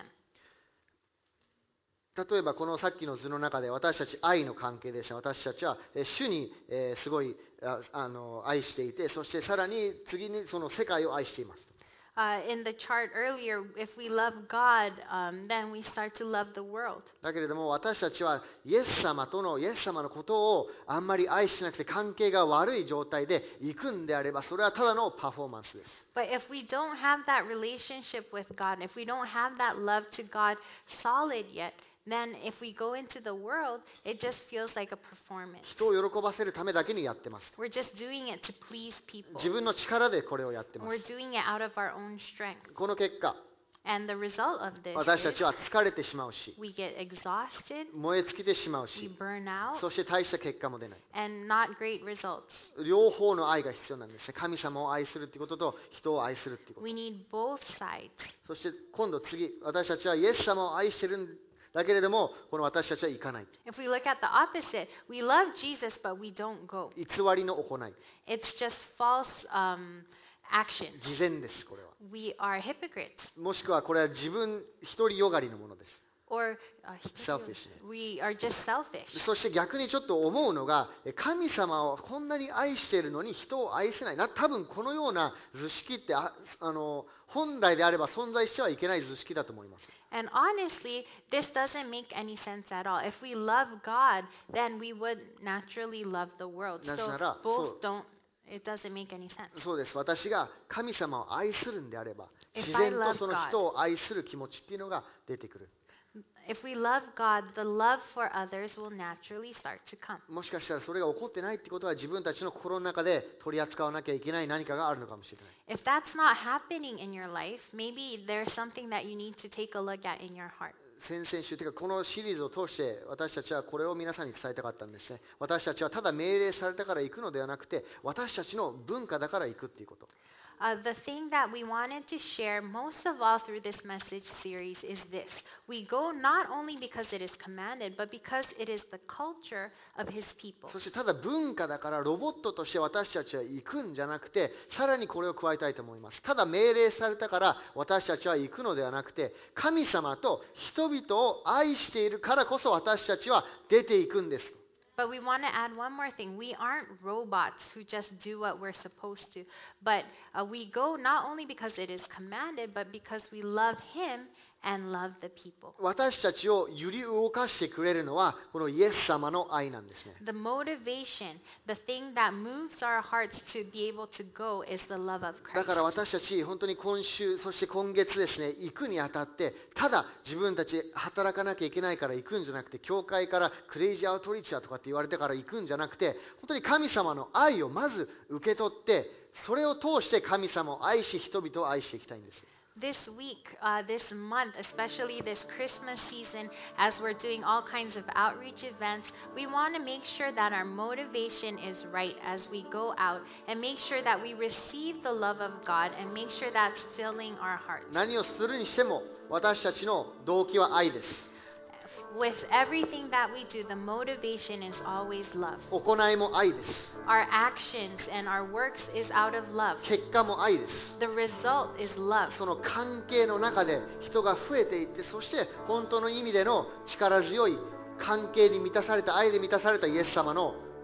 例えばこのさっきの図の中で私たち愛の関係でした。私たちはえー主に、えーすごいああの愛していて、そしてさらに次にその世界を愛しています。 Uh, in the chart earlier, if we love God, um, then we start to love the world. だけれども私たちはイエス様とのイエス様のことをあんまり愛してなくて関係が悪い状態で行くんであれば、それはただのパフォーマンスです。 But if we don't have that relationship with God, if we don't have that love to God solid yet, then if we go into the world, it just feels like a performance. 人を喜ばせるためだけにやってます。 We're just doing it to please people. 自分の力でこれをやってま We're す。 doing it out of our own strength. この結果、 And the result of this 私た is ちは疲れてしまうし、 we get exhausted, 燃え尽きてしまう we し、 burn out, そして大した結果も出ない。 and not great results. 両方の愛が必要なんですね。神様を愛するっていうことと人を愛するっていうこと。 We need both sides. そして今度次、私たちはイエス様を愛してるんだけれども、この私たちは行かない。 If we look at the opposite, we love Jesus, but we don't go. 偽りの行い。 It's just false um, action. 偽善です、これは。 We are hypocrites. もしくはこれは自分独りよがりのものです。 Or uh, Selfish. we are just selfish. そして逆にちょっと思うのが、神様をこんなに愛しているのに人を愛せないな。多分このような図式ってああの本来であれば存在してはいけない図式だと思います。 And honestly, this doesn't make any sense at all. If we love God, then we would naturally love the world. なぜ So なら、 both don't, it doesn't make any sense. そうです。私が神様を愛するんであれば、 If 自 I 然 love とその人を愛する気持ちっていうのが出てくる。 If we love God, the love for others will naturally start to come. もしかしたらそれが起こってないってことは自分たちの心の中で取り扱わなきゃいけない何かがあるのかもしれない。 If that's not happening in your life, maybe there's something that you need to take a look at in your heart. 先々週というかこのシリーズを通して私たちはこれを皆さんに伝えたかったんですね。私たちはただ命令されたから行くのではなくて、私たちの文化だから行くっていうこと。 Uh, the thing that we wanted to share most of all through this message series is this. We go not only because it is commanded, but because it is the culture of His people. そしてただ文化だからロボットとして私たちは行くんじゃなくて、さらにこれを加えたいと思います。ただ命令されたから私たちは行くのではなくて、神様と人々を愛しているからこそ私たちは出ていくんです。 But we want to add one more thing. We aren't robots who just do what we're supposed to. But uh, we go not only because it is commanded, but because we love Him and love the people. 私たちを揺り動かしてくれるのはこのイエス様の愛なんですね。 The motivation, the thing that moves our hearts to be able to go is the love of だ Christ. から私たち本当に今週そして今月ですね、行くにあたってただ自分たち働かなきゃいけないから行くんじゃなくて、教会からクレイジーアウトリーチだとかって言われてから行くんじゃなくて、本当に神様の愛をまず受け取って、それを通して神様を愛し人々を愛していきたいんです。 This week, uh, this month, especially this Christmas season, as we're doing all kinds of outreach events, we want to make sure that our motivation is right as we go out and make sure that we receive the love of God and make sure that's filling our hearts. 何をするにしても私たちの動機は愛です。 With everything that we do, the motivation is always love. 行いも愛です。 Our actions and our works is out of love. 結果も愛です。 The result is love. その関係の中で人が増えていって、そして本当の意味での力強い関係に満たされた、愛で満たされたイエス様の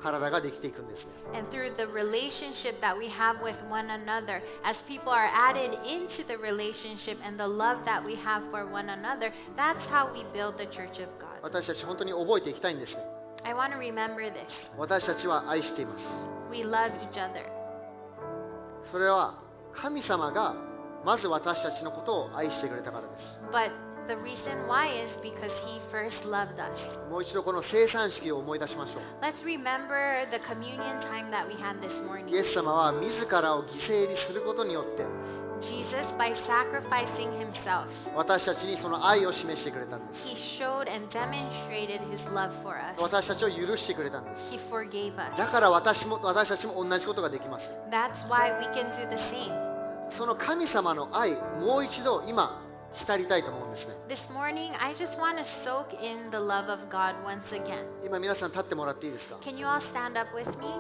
体ができていくんですね。 And through the relationship that we have with one another, as people are added into the relationship and the love that we have for one another, that's how we build the church of God. 私たち本当に覚えていきたいんですね。 I want to remember this. 私たちは愛しています。 We love each other. それは神様がまず私たちのことを愛してくれたからです。 But the reason why is because He first loved us. もう一度この生産式を思い出しましょう。 Let's remember the communion time that we had this イエ morning. ス様は自らを犠牲にすることによって Jesus, by sacrificing Himself, 私たちにその愛を示してくれたんです。 He showed and demonstrated His love for us. 私たちを許してくれたんです。 He forgave us. だから私も私たちも同じことができます。 That's why we can do the same. その神様の愛、もう一度今浸りたいと思うんですね。 This morning, I just want to soak in the love of God once again. 今皆さん立ってもらっていいですか。 Can you all stand up with me?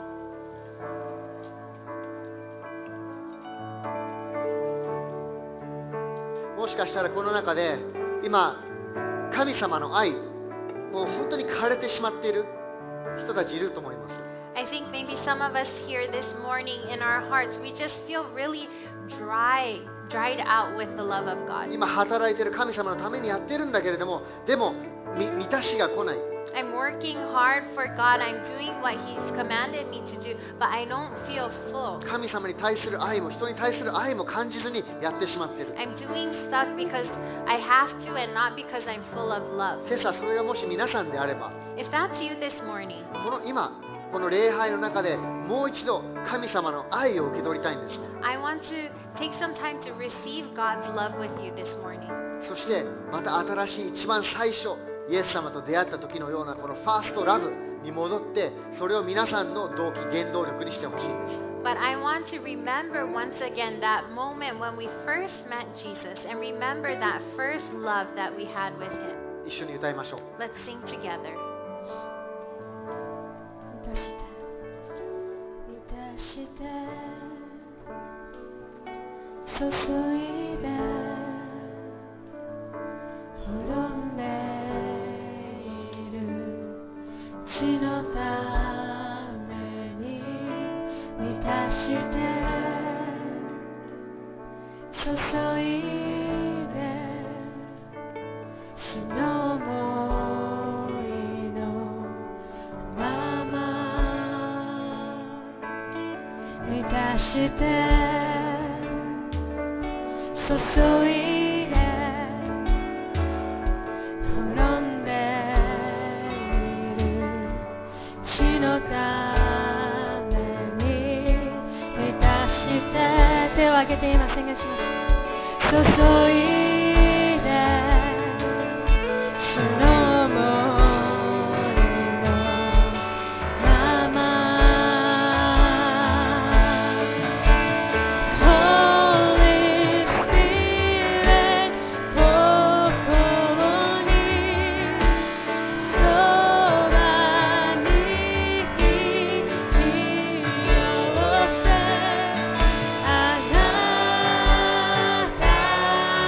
もしかしたらこの中で今神様の愛、もう本当に枯れてしまっている人たちいると思います。 I think maybe some of us here this morning in our hearts, we just feel really dry, dried out with the love of God. 今働いている神様のためにやってるんだけれども、でもみ満たしが来ない。 I'm working hard for God. I'm doing what He's commanded me to do, but I don't feel full. 神様に対する愛も人に対する愛も感じずにやってしまっている。 I'm doing stuff because I have to and not because I'm full of love. 今朝それがもし皆さんであれば、 If that's you this morning, この今この礼拝の中でもう一度神様の愛を受け取りたいんですね。 I want to take some time to receive God's love with you this morning. そしてまた新しい一番最初イエス様と出会った時のようなこのファーストラブに戻って、それを皆さんの動機原動力にしてほしいんです。 But I want to remember once again that moment when we first met Jesus and remember that first love that we had with Him. 一緒に歌いましょう。 Let's sing together. 満たして注いで滅んでいる血のために満たして注いで死の想いのまま満たして注いで滅んでいる血のために満たして手を挙げて今宣言しましょう。注いで死の想いのまま「あなた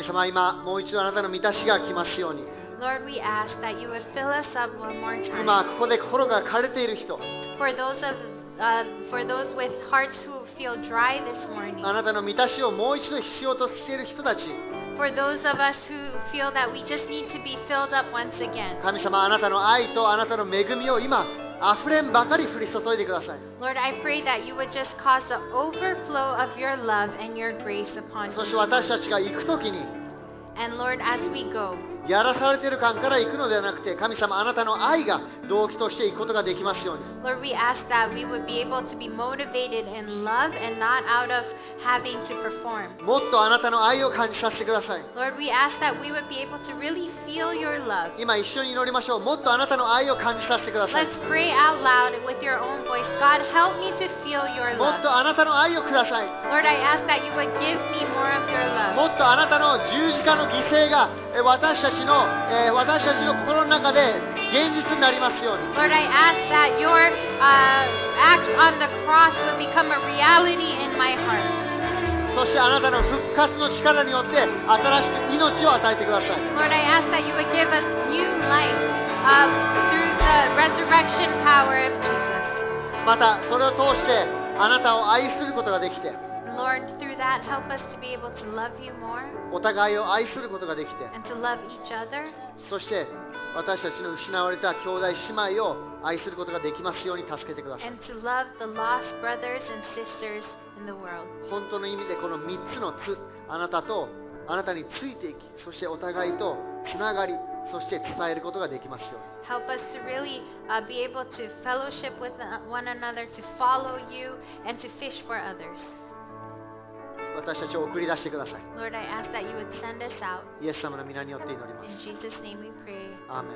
神様は今もう一度あなたの満たしが来ますように。 Lord, we ask that you would fill us up one more 今 time. ここで心が枯れている人、 For those of uh, for those with hearts who feel dry this morning. あなたの満たしをもう一度必要としている人たち、 For those of us who feel that we just need to be filled up once again. 神様あなたの愛とあなたの恵みを今あふれんばかり降り注いでください。 Lord, I pray that you would just cause the overflow of your love and your grace upon そして us. 私たちが行くときに And Lord, as we go, やらされている感から行くのではなくて、神様あなたの愛が動機として行くことができますように。 Lord, we ask that we would be able to be motivated in love and not out of having to perform. もっとあなたの愛を感じさせてください。 Lord, we ask that we would be able to really feel your love. 今一緒に祈りましょう。もっとあなたの愛を感じさせてください。 Let's pray out loud with your own voice. God, help me to feel your もっ love. とあなたの愛をください。 Lord, I ask that you would give me more of your も love. っとあなたの十字架の犠牲がえ私たちの、えー私たちの心の中で現実になりますように。 Lord, I ask that your uh, act on the cross would become a reality in my heart. そしてあなたの復活の力によって新しく命を与えてください。 Lord, I ask that you would give us new life uh, through the resurrection power of Jesus. またそれを通してあなたを愛することができて、 Lord, through that, help us to be able to love you more お互いを愛することができて、 and to love each other. そして私たちの失われた兄弟姉妹を愛することができますように助けてください。 And to love the lost brothers and sisters in the world. 本当の意味でこのみっつのつ、あなたとあなたについていき、そしてお互いとつながり、そして伝えることができますように。 Help us to really uh, be able to fellowship with uh, one another, to follow you, and to fish for others. 私たちを送り出してください。 Lord, I ask that you would send us out. イエス様の皆によって祈りま In す。 Jesus' name we pray. アーメン。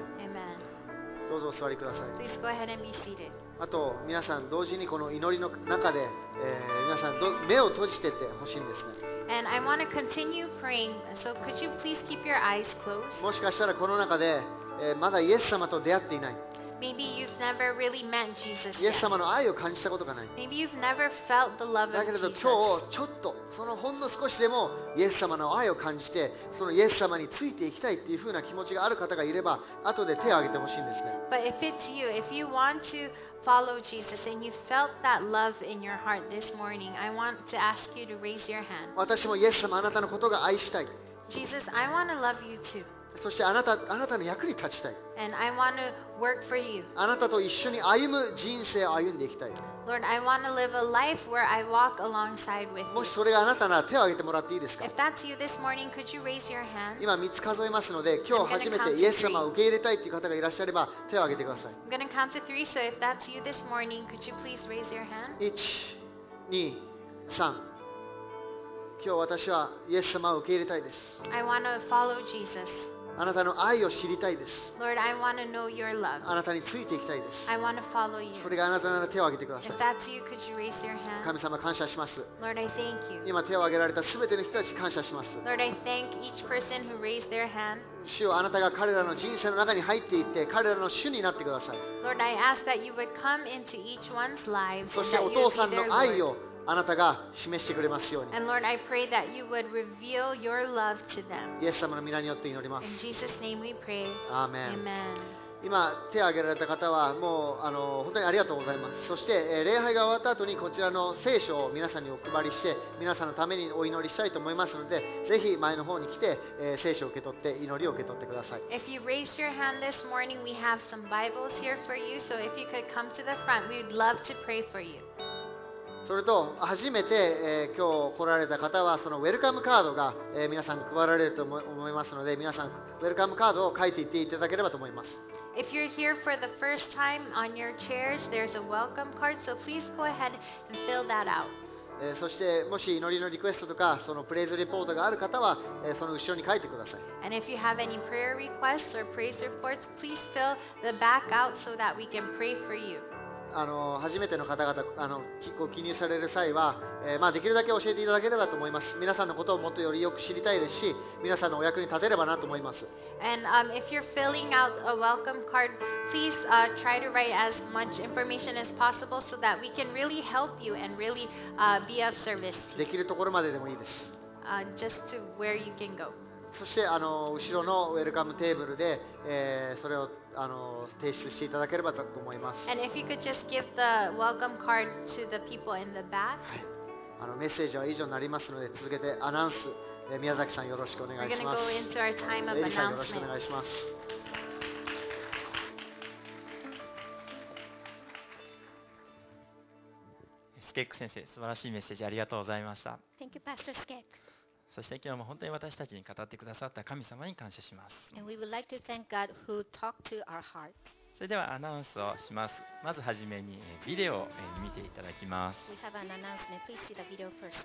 Amen. どうぞお座りください。 Please go ahead and be seated. あと皆さん同時にこの祈りの中で、えー皆さんど目を閉じててほしいんですね。 And I want to continue praying. So could you please keep your eyes closed? もしかしたらこの中で、えーまだイエス様と出会っていない。 Maybe you've never really met Jesus イエス yet. 様の愛を感じたことがない。 Maybe you've never felt the love だ of けれど Jesus. 今日ちょっとそのほんの少しでもイエス様の愛を感じて、そのイエス様についていきたいっていう風な気持ちがある方がいれば後で手を挙げてほしいんですね。 But if it's you, if you want to follow Jesus and you felt that love in your heart this morning, I want to ask you to raise your hand. 私もイエス様あなたのことが愛したい。 Jesus, I want to love you too. そしてあなたあなたの役に立ちたい。 And I want to work for you. あなたと一緒に歩む人生を歩んでいきたい。 Lord, I want to live a life where I walk alongside with も you. しそれがあなたなら手を挙げてもらっていいですか？ If that's you this morning, could you raise your hand? 今みっつ数えますので、今日初めてイエス様を受け入れたいという方がいらっしゃれば手を挙げてください。 I'm going to count to three, so if that's you this morning, could you please raise your hand? いち、に、さん。今日私はイエス様を受け入れたいです。 I want to follow Jesus. あなたの愛を知りたいです。 Lord, I want to know your love. あなたについていきたいです。 I want to follow you. それがあなたなら手を挙げてくださ If い。 that's you, could you raise your hand? 神様感謝します。 Lord, I thank you. 今手を挙げられたすべての人たち感謝します。 Lord, I thank each person who raised their hand. 主よあなたが彼らの人生の中に入っていって彼らの主になってください。 Lord, I ask that you would come into each one's lives そ and して that お you 父 would さ be ん their の愛 Lord. をあなたが示してくれますように。 And Lord, I pray that you would reveal your love to them. イエス様の皆によって祈ります。 In Jesus' name we pray. アーメン。 Amen. 今手を挙げられた方はもうあの本当にありがとうございます。そして、えー礼拝が終わった後にこちらの聖書を皆さんにお配りして皆さんのためにお祈りしたいと思いますので、ぜひ前の方に来て、えー聖書を受け取って祈りを受け取ってください。 If you raised your hand this morning, we have some Bibles here for you. So if you could come to the front, we would love to pray for you. それと初めて、えー今日来られた方はそのウェルカムカードが、えー皆さん配られると思思いますので、皆さんウェルカムカードを書いていっていただければと思います。 If you're here for the first time on your chairs, there's a welcome card. So please go ahead and fill that out. えーそしてもし祈りのリクエストとかそのプレイズレポートがある方は、えーその後ろに書いてください。 And if you have any prayer requests or praise reports, please fill the back out so that we can pray for you. あの初めての方々あのきご記入される際は、えーまあ、できるだけ教えていただければと思います。皆さんのことをもっとよりよく知りたいですし、皆さんのお役に立てればなと思います。 And um, if you're filling out a welcome card, please uh, try to write as much information as possible so that we can really help you and really uh, be of service to で you, きるところまででもいいです。 uh, just to where you can go. そしてあの後ろのウェルカムテーブルで、えーそれをあの提出していただければと思います。 And if you could just give the welcome card to the people in the back. あのメッセージは以上になりますので、続けてアナウンス、えー宮崎さんよろしくお願 We're いし going to ます。 go into our time of エリさんよろしくお announcement. 願いします。 スケック先生、素晴らしいメッセージありがとうございました。 Thank you, Pastor Skek. そして今日も本当に私たちに語ってくださった神様に感謝します。 And we would like to thank God who talked to our heart. それではアナウンスをします。まずはじめにえービデオをえー見ていただきます。 We have an announcement. Please see the video first.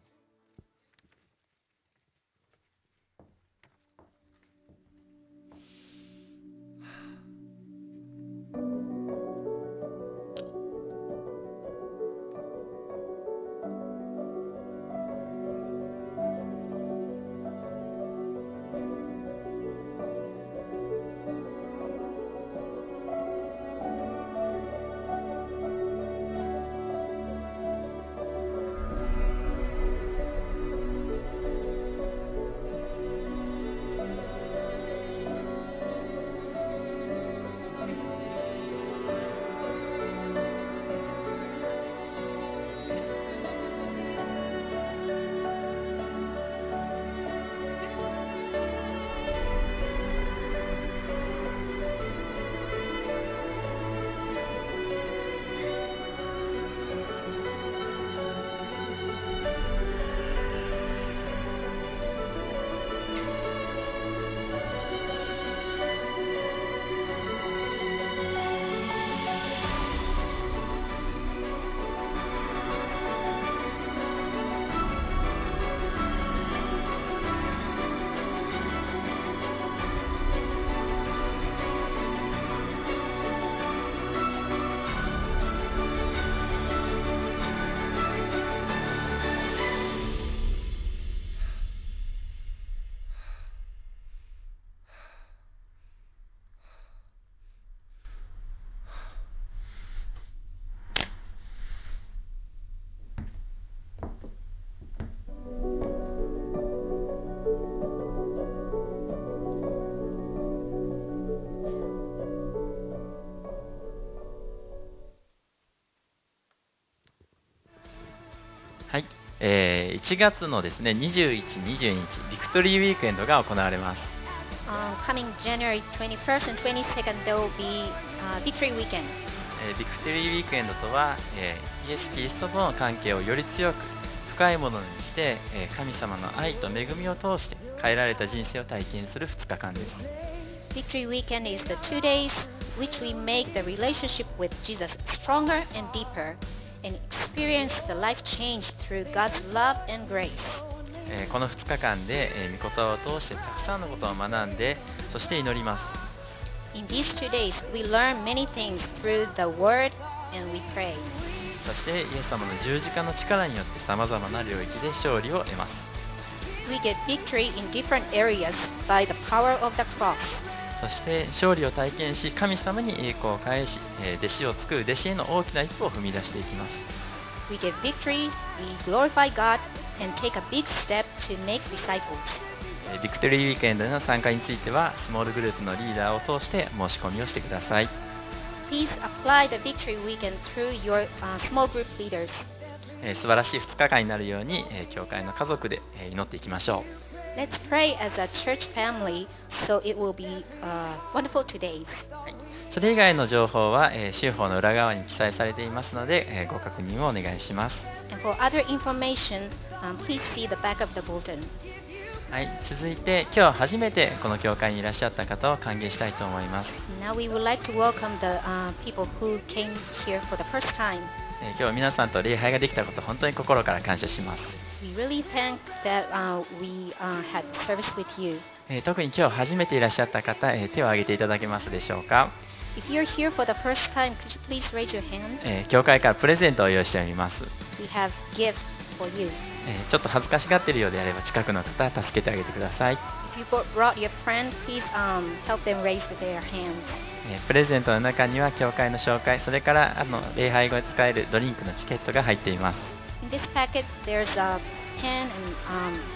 はい、えーいちがつのですねにじゅういち、にじゅうににちビクトリーウィークエンドが行われます。 Um, coming January twenty-first and twenty-second, there will be uh, Victory Weekend. えービクトリーウィークエンドとは、えーイエス・キリストとの関係をより強く深いものにして、えー神様の愛と恵みを通して変えられた人生を体験するふつかかんです。 Victory Weekend is the two days which we make the relationship with Jesus stronger and deeper and experience the life change through God's love and grace. えーこのふつかかんで、えー、御言葉を通してたくさんのことを学んで、そして祈ります。 In these two days, we learn many things through the Word and we pray. そしてイエス様の十字架の力によってさまざまな領域で勝利を得ます。 We get victory in different areas by the power of the cross. そして勝利を体験し、神様に栄光を返し、えー弟子を作る弟子への大きな一歩を踏み出していきます。 We get victory, we glorify God, and take a big step to make disciples. えービクトリーウィークエンドへの参加については、スモールグループのリーダーを通して申し込みをしてください。 Please apply the Victory Weekend through your uh, small group leaders. えー素晴らしいふつかかんになるように、えー教会の家族で、えー祈っていきましょう。 Let's pray as a church family so it will be uh, wonderful today. それ以外の情報は、えー、週報の裏側に記載されていますので、えーご確認をお願いします。 And for other information, um, please see the back of the bulletin. はい、続いて今日初めてこの教会にいらっしゃった方を歓迎したいと思います。 Now we would like to welcome the uh, people who came here for the first time. えー今日は皆さんと礼拝ができたこと、本当に心から感謝します。 We really thank that uh, we uh, had service with you. えー特に今日初めていらっしゃった方、えー手を挙げていただけますでしょうか。 If you're here for the first time, could you please raise your hand? えー教会からプレゼントを用意しております。 We have gifts for you. えーちょっと恥ずかしがっているようであれば、近くの方助けてあげてください。 If you brought brought your friend, please um, help them raise their hands. えープレゼントの中には教会の紹介、それからあの礼拝後に使えるドリンクのチケットが入っています。 In this packet, there's a pen and um,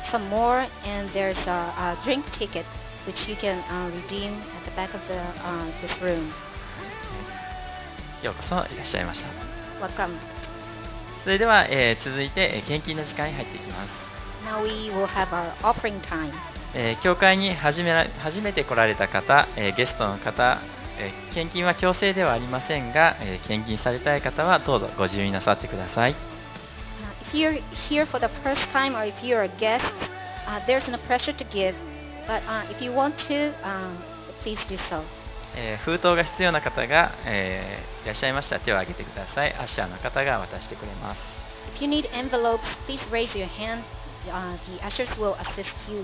some more, and there's a, a drink ticket which you can uh, redeem at the back of the, uh, this room. ようこそいらっしゃいました。 Welcome. それでは、えー続いて、えー献金の時間に入っていきます。 Now we will have our offering time. えー教会に初めら初めて来られた方、えーゲストの方、えー献金は強制ではありませんが、えー献金されたい方はどうぞご自由になさってください。 Now, if you're here for the first time or if you're a guest, uh, there's no pressure to give, but uh, if you want to, um, please do so. えー封筒が必要な方が、えーいらっしゃいましたら手を挙げてください。アッシャーの方が渡してくれます。 If you need envelopes, please raise your hand. Uh, the ushers will assist you.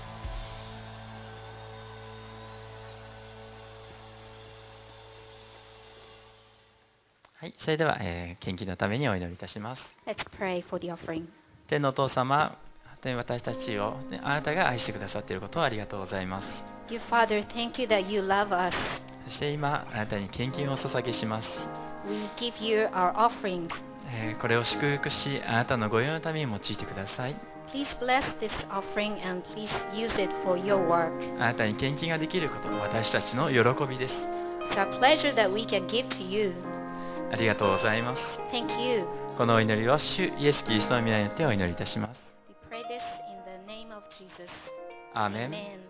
はい、それでは、えー献金のためにお祈りいたします。 Let's pray for the offering. 天のお父様、本当に私たちを、ねあなたが愛してくださっていることをありがとうございます。 Dear Father, thank you that you love us. そして今、あなたに献金をお捧げします。 We give you our offerings. えーこれを祝福し、あなたのご用のために用いてください。 Please bless this offering and please use it for your work. あなたに献金ができること、私たちの喜びです。 It's our pleasure that we can give to you. ありがとうございます。 Thank you. このお祈りを主イエス・キリストの皆によってお祈りいたします。 We pray this in the name of Jesus. アーメン。 Amen.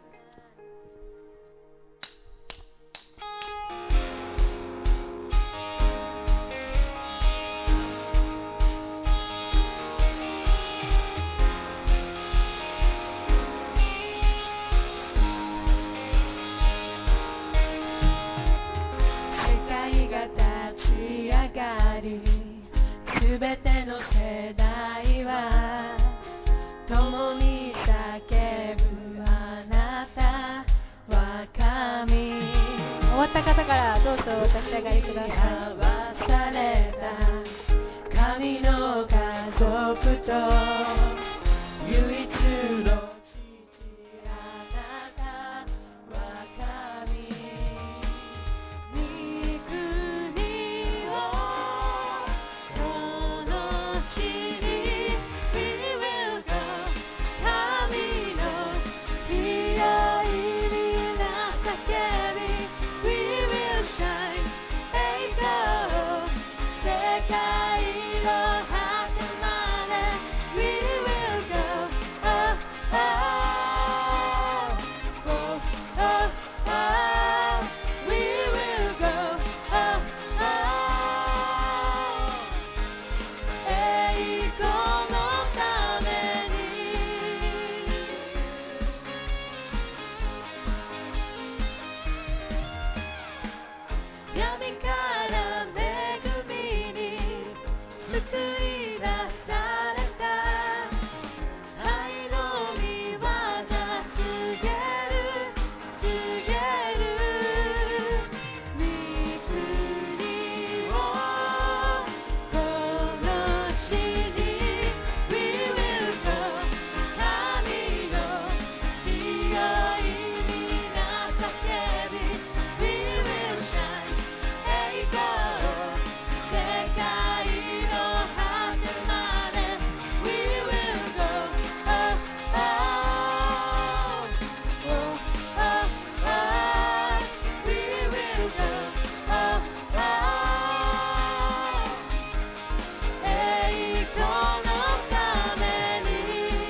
世界が立ち上がり、すべての世代は共に叫ぶあなたは神。終わった方からどうぞお立ち上がりください。合わされた神の家族と唯一の父あなたは神。御国をこの地に We will go 神の広い皆叫び We will shine 栄光世界の果てまで We will go oh, oh, oh, oh, oh. We will go oh, oh. 栄光のために闇から恵みに救い出された愛の御業告げる告げる御国をこの地に We will go 神の広い皆叫び We will shine 栄光世界の果てまで We will go oh, oh, oh, oh, oh. We will go oh, oh. 栄光のために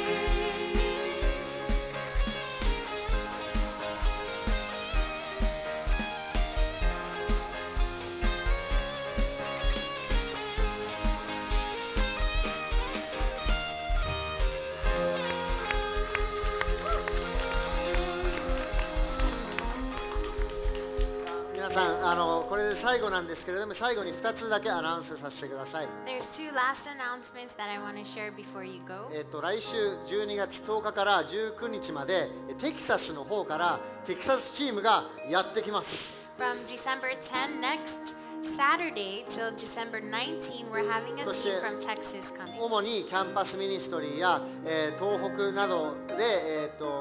皆さんあのこれで最後なんですけれども、最後にふたつだけアナウンスさせてください。 There's two last announcements that I want to share before you go. えっと来週じゅうにがつとおかからじゅうくにちまでテキサスの方からテキサスチームがやってきます。 From December tenth next Saturday till December nineteenth, we're having a そして team from Texas coming. 主にキャンパスミニストリーや、えー東北などで、えーと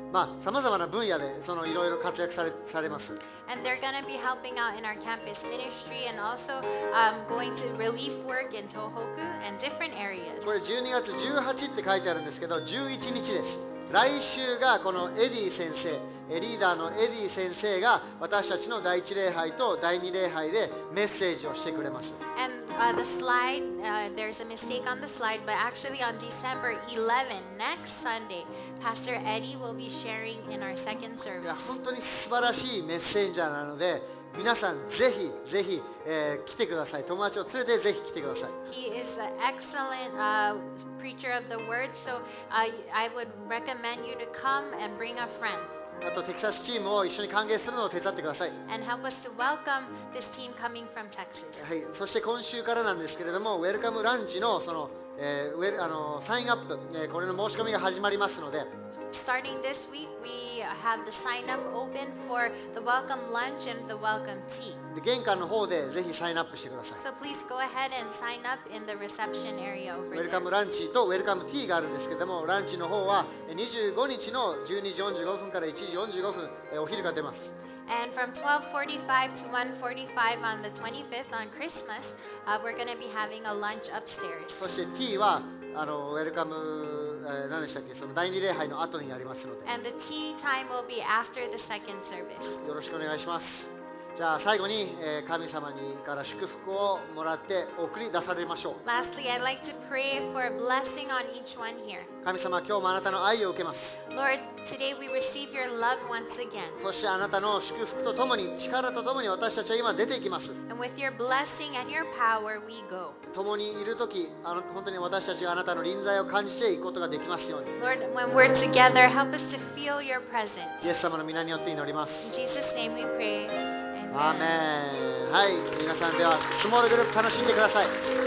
まあ、様々な分野でそのいろいろ活躍され、されます。 And they're going to be helping out in our campus ministry and also um, going to relief work in Tohoku and different areas. これじゅうにがつじゅうはちって書いてあるんですけど、じゅういちにちです。来週がこのエディ先生、リーダーのエディ先生が私たちの第一礼拝と第二礼拝でメッセージをしてくれます。 And uh, the slide, uh, there's a mistake on the slide, but actually on December eleventh, next Sunday, Pastor Eddie will be sharing in our second い service. や本当に素晴らしいメッセンジャーなので、皆さんぜひぜひ、えー来てください。友達を連れてぜひ来てください。 He is an excellent uh, preacher of the word, so uh, I would recommend you to come and bring a friend あとテキサスチームを一緒に歓迎するのを手伝ってください。 and help us to welcome this team coming from Texas. はい、そして今週からなんですけれども、ウェルカムランチのその、えーウェルあのサインアップ、えーこれの申し込みが始まりますので、 Starting this week, we have the sign up open for the welcome lunch and the welcome tea. で玄関の方でぜひサインアップしてください。 So please go ahead and sign up in the reception area ウ over ェルカ there. ムランチとウェルカムティーがあるんですけれども、ランチの方はにじゅうごにちのじゅうにじよんじゅうごふんからいちじよんじゅうごふん、えーお昼が出ます。 And from twelve forty-five to one forty-five on the twenty-fifth on Christmas, uh, we're going to be having a lunch upstairs. そして T はあのウェルカム、えー何でしたっけ、その第二礼拝の後にありますので、 And the tea time will be after the second service. よろしくお願いします。じゃあ最後に、えー神様にから祝福をもらって送り出されましょう。 Lastly, I'd like to pray for a blessing on each one here. 神様、今日もあなたの愛を受けます。 Lord, today we receive your love once again. そしてあなたの祝福とともに、力とともに私たちは今出ていきます。 And with your blessing and your power, we go. 共にいるとき、あの本当に私たちがあなたの臨在を感じていくことができますように。 Lord, when we're together, help us to feel your presence. イエス様の皆によって祈ります。 In Jesus' name we pray. アー Amen. メン。はい、皆さんではスモールグループ楽しんでください。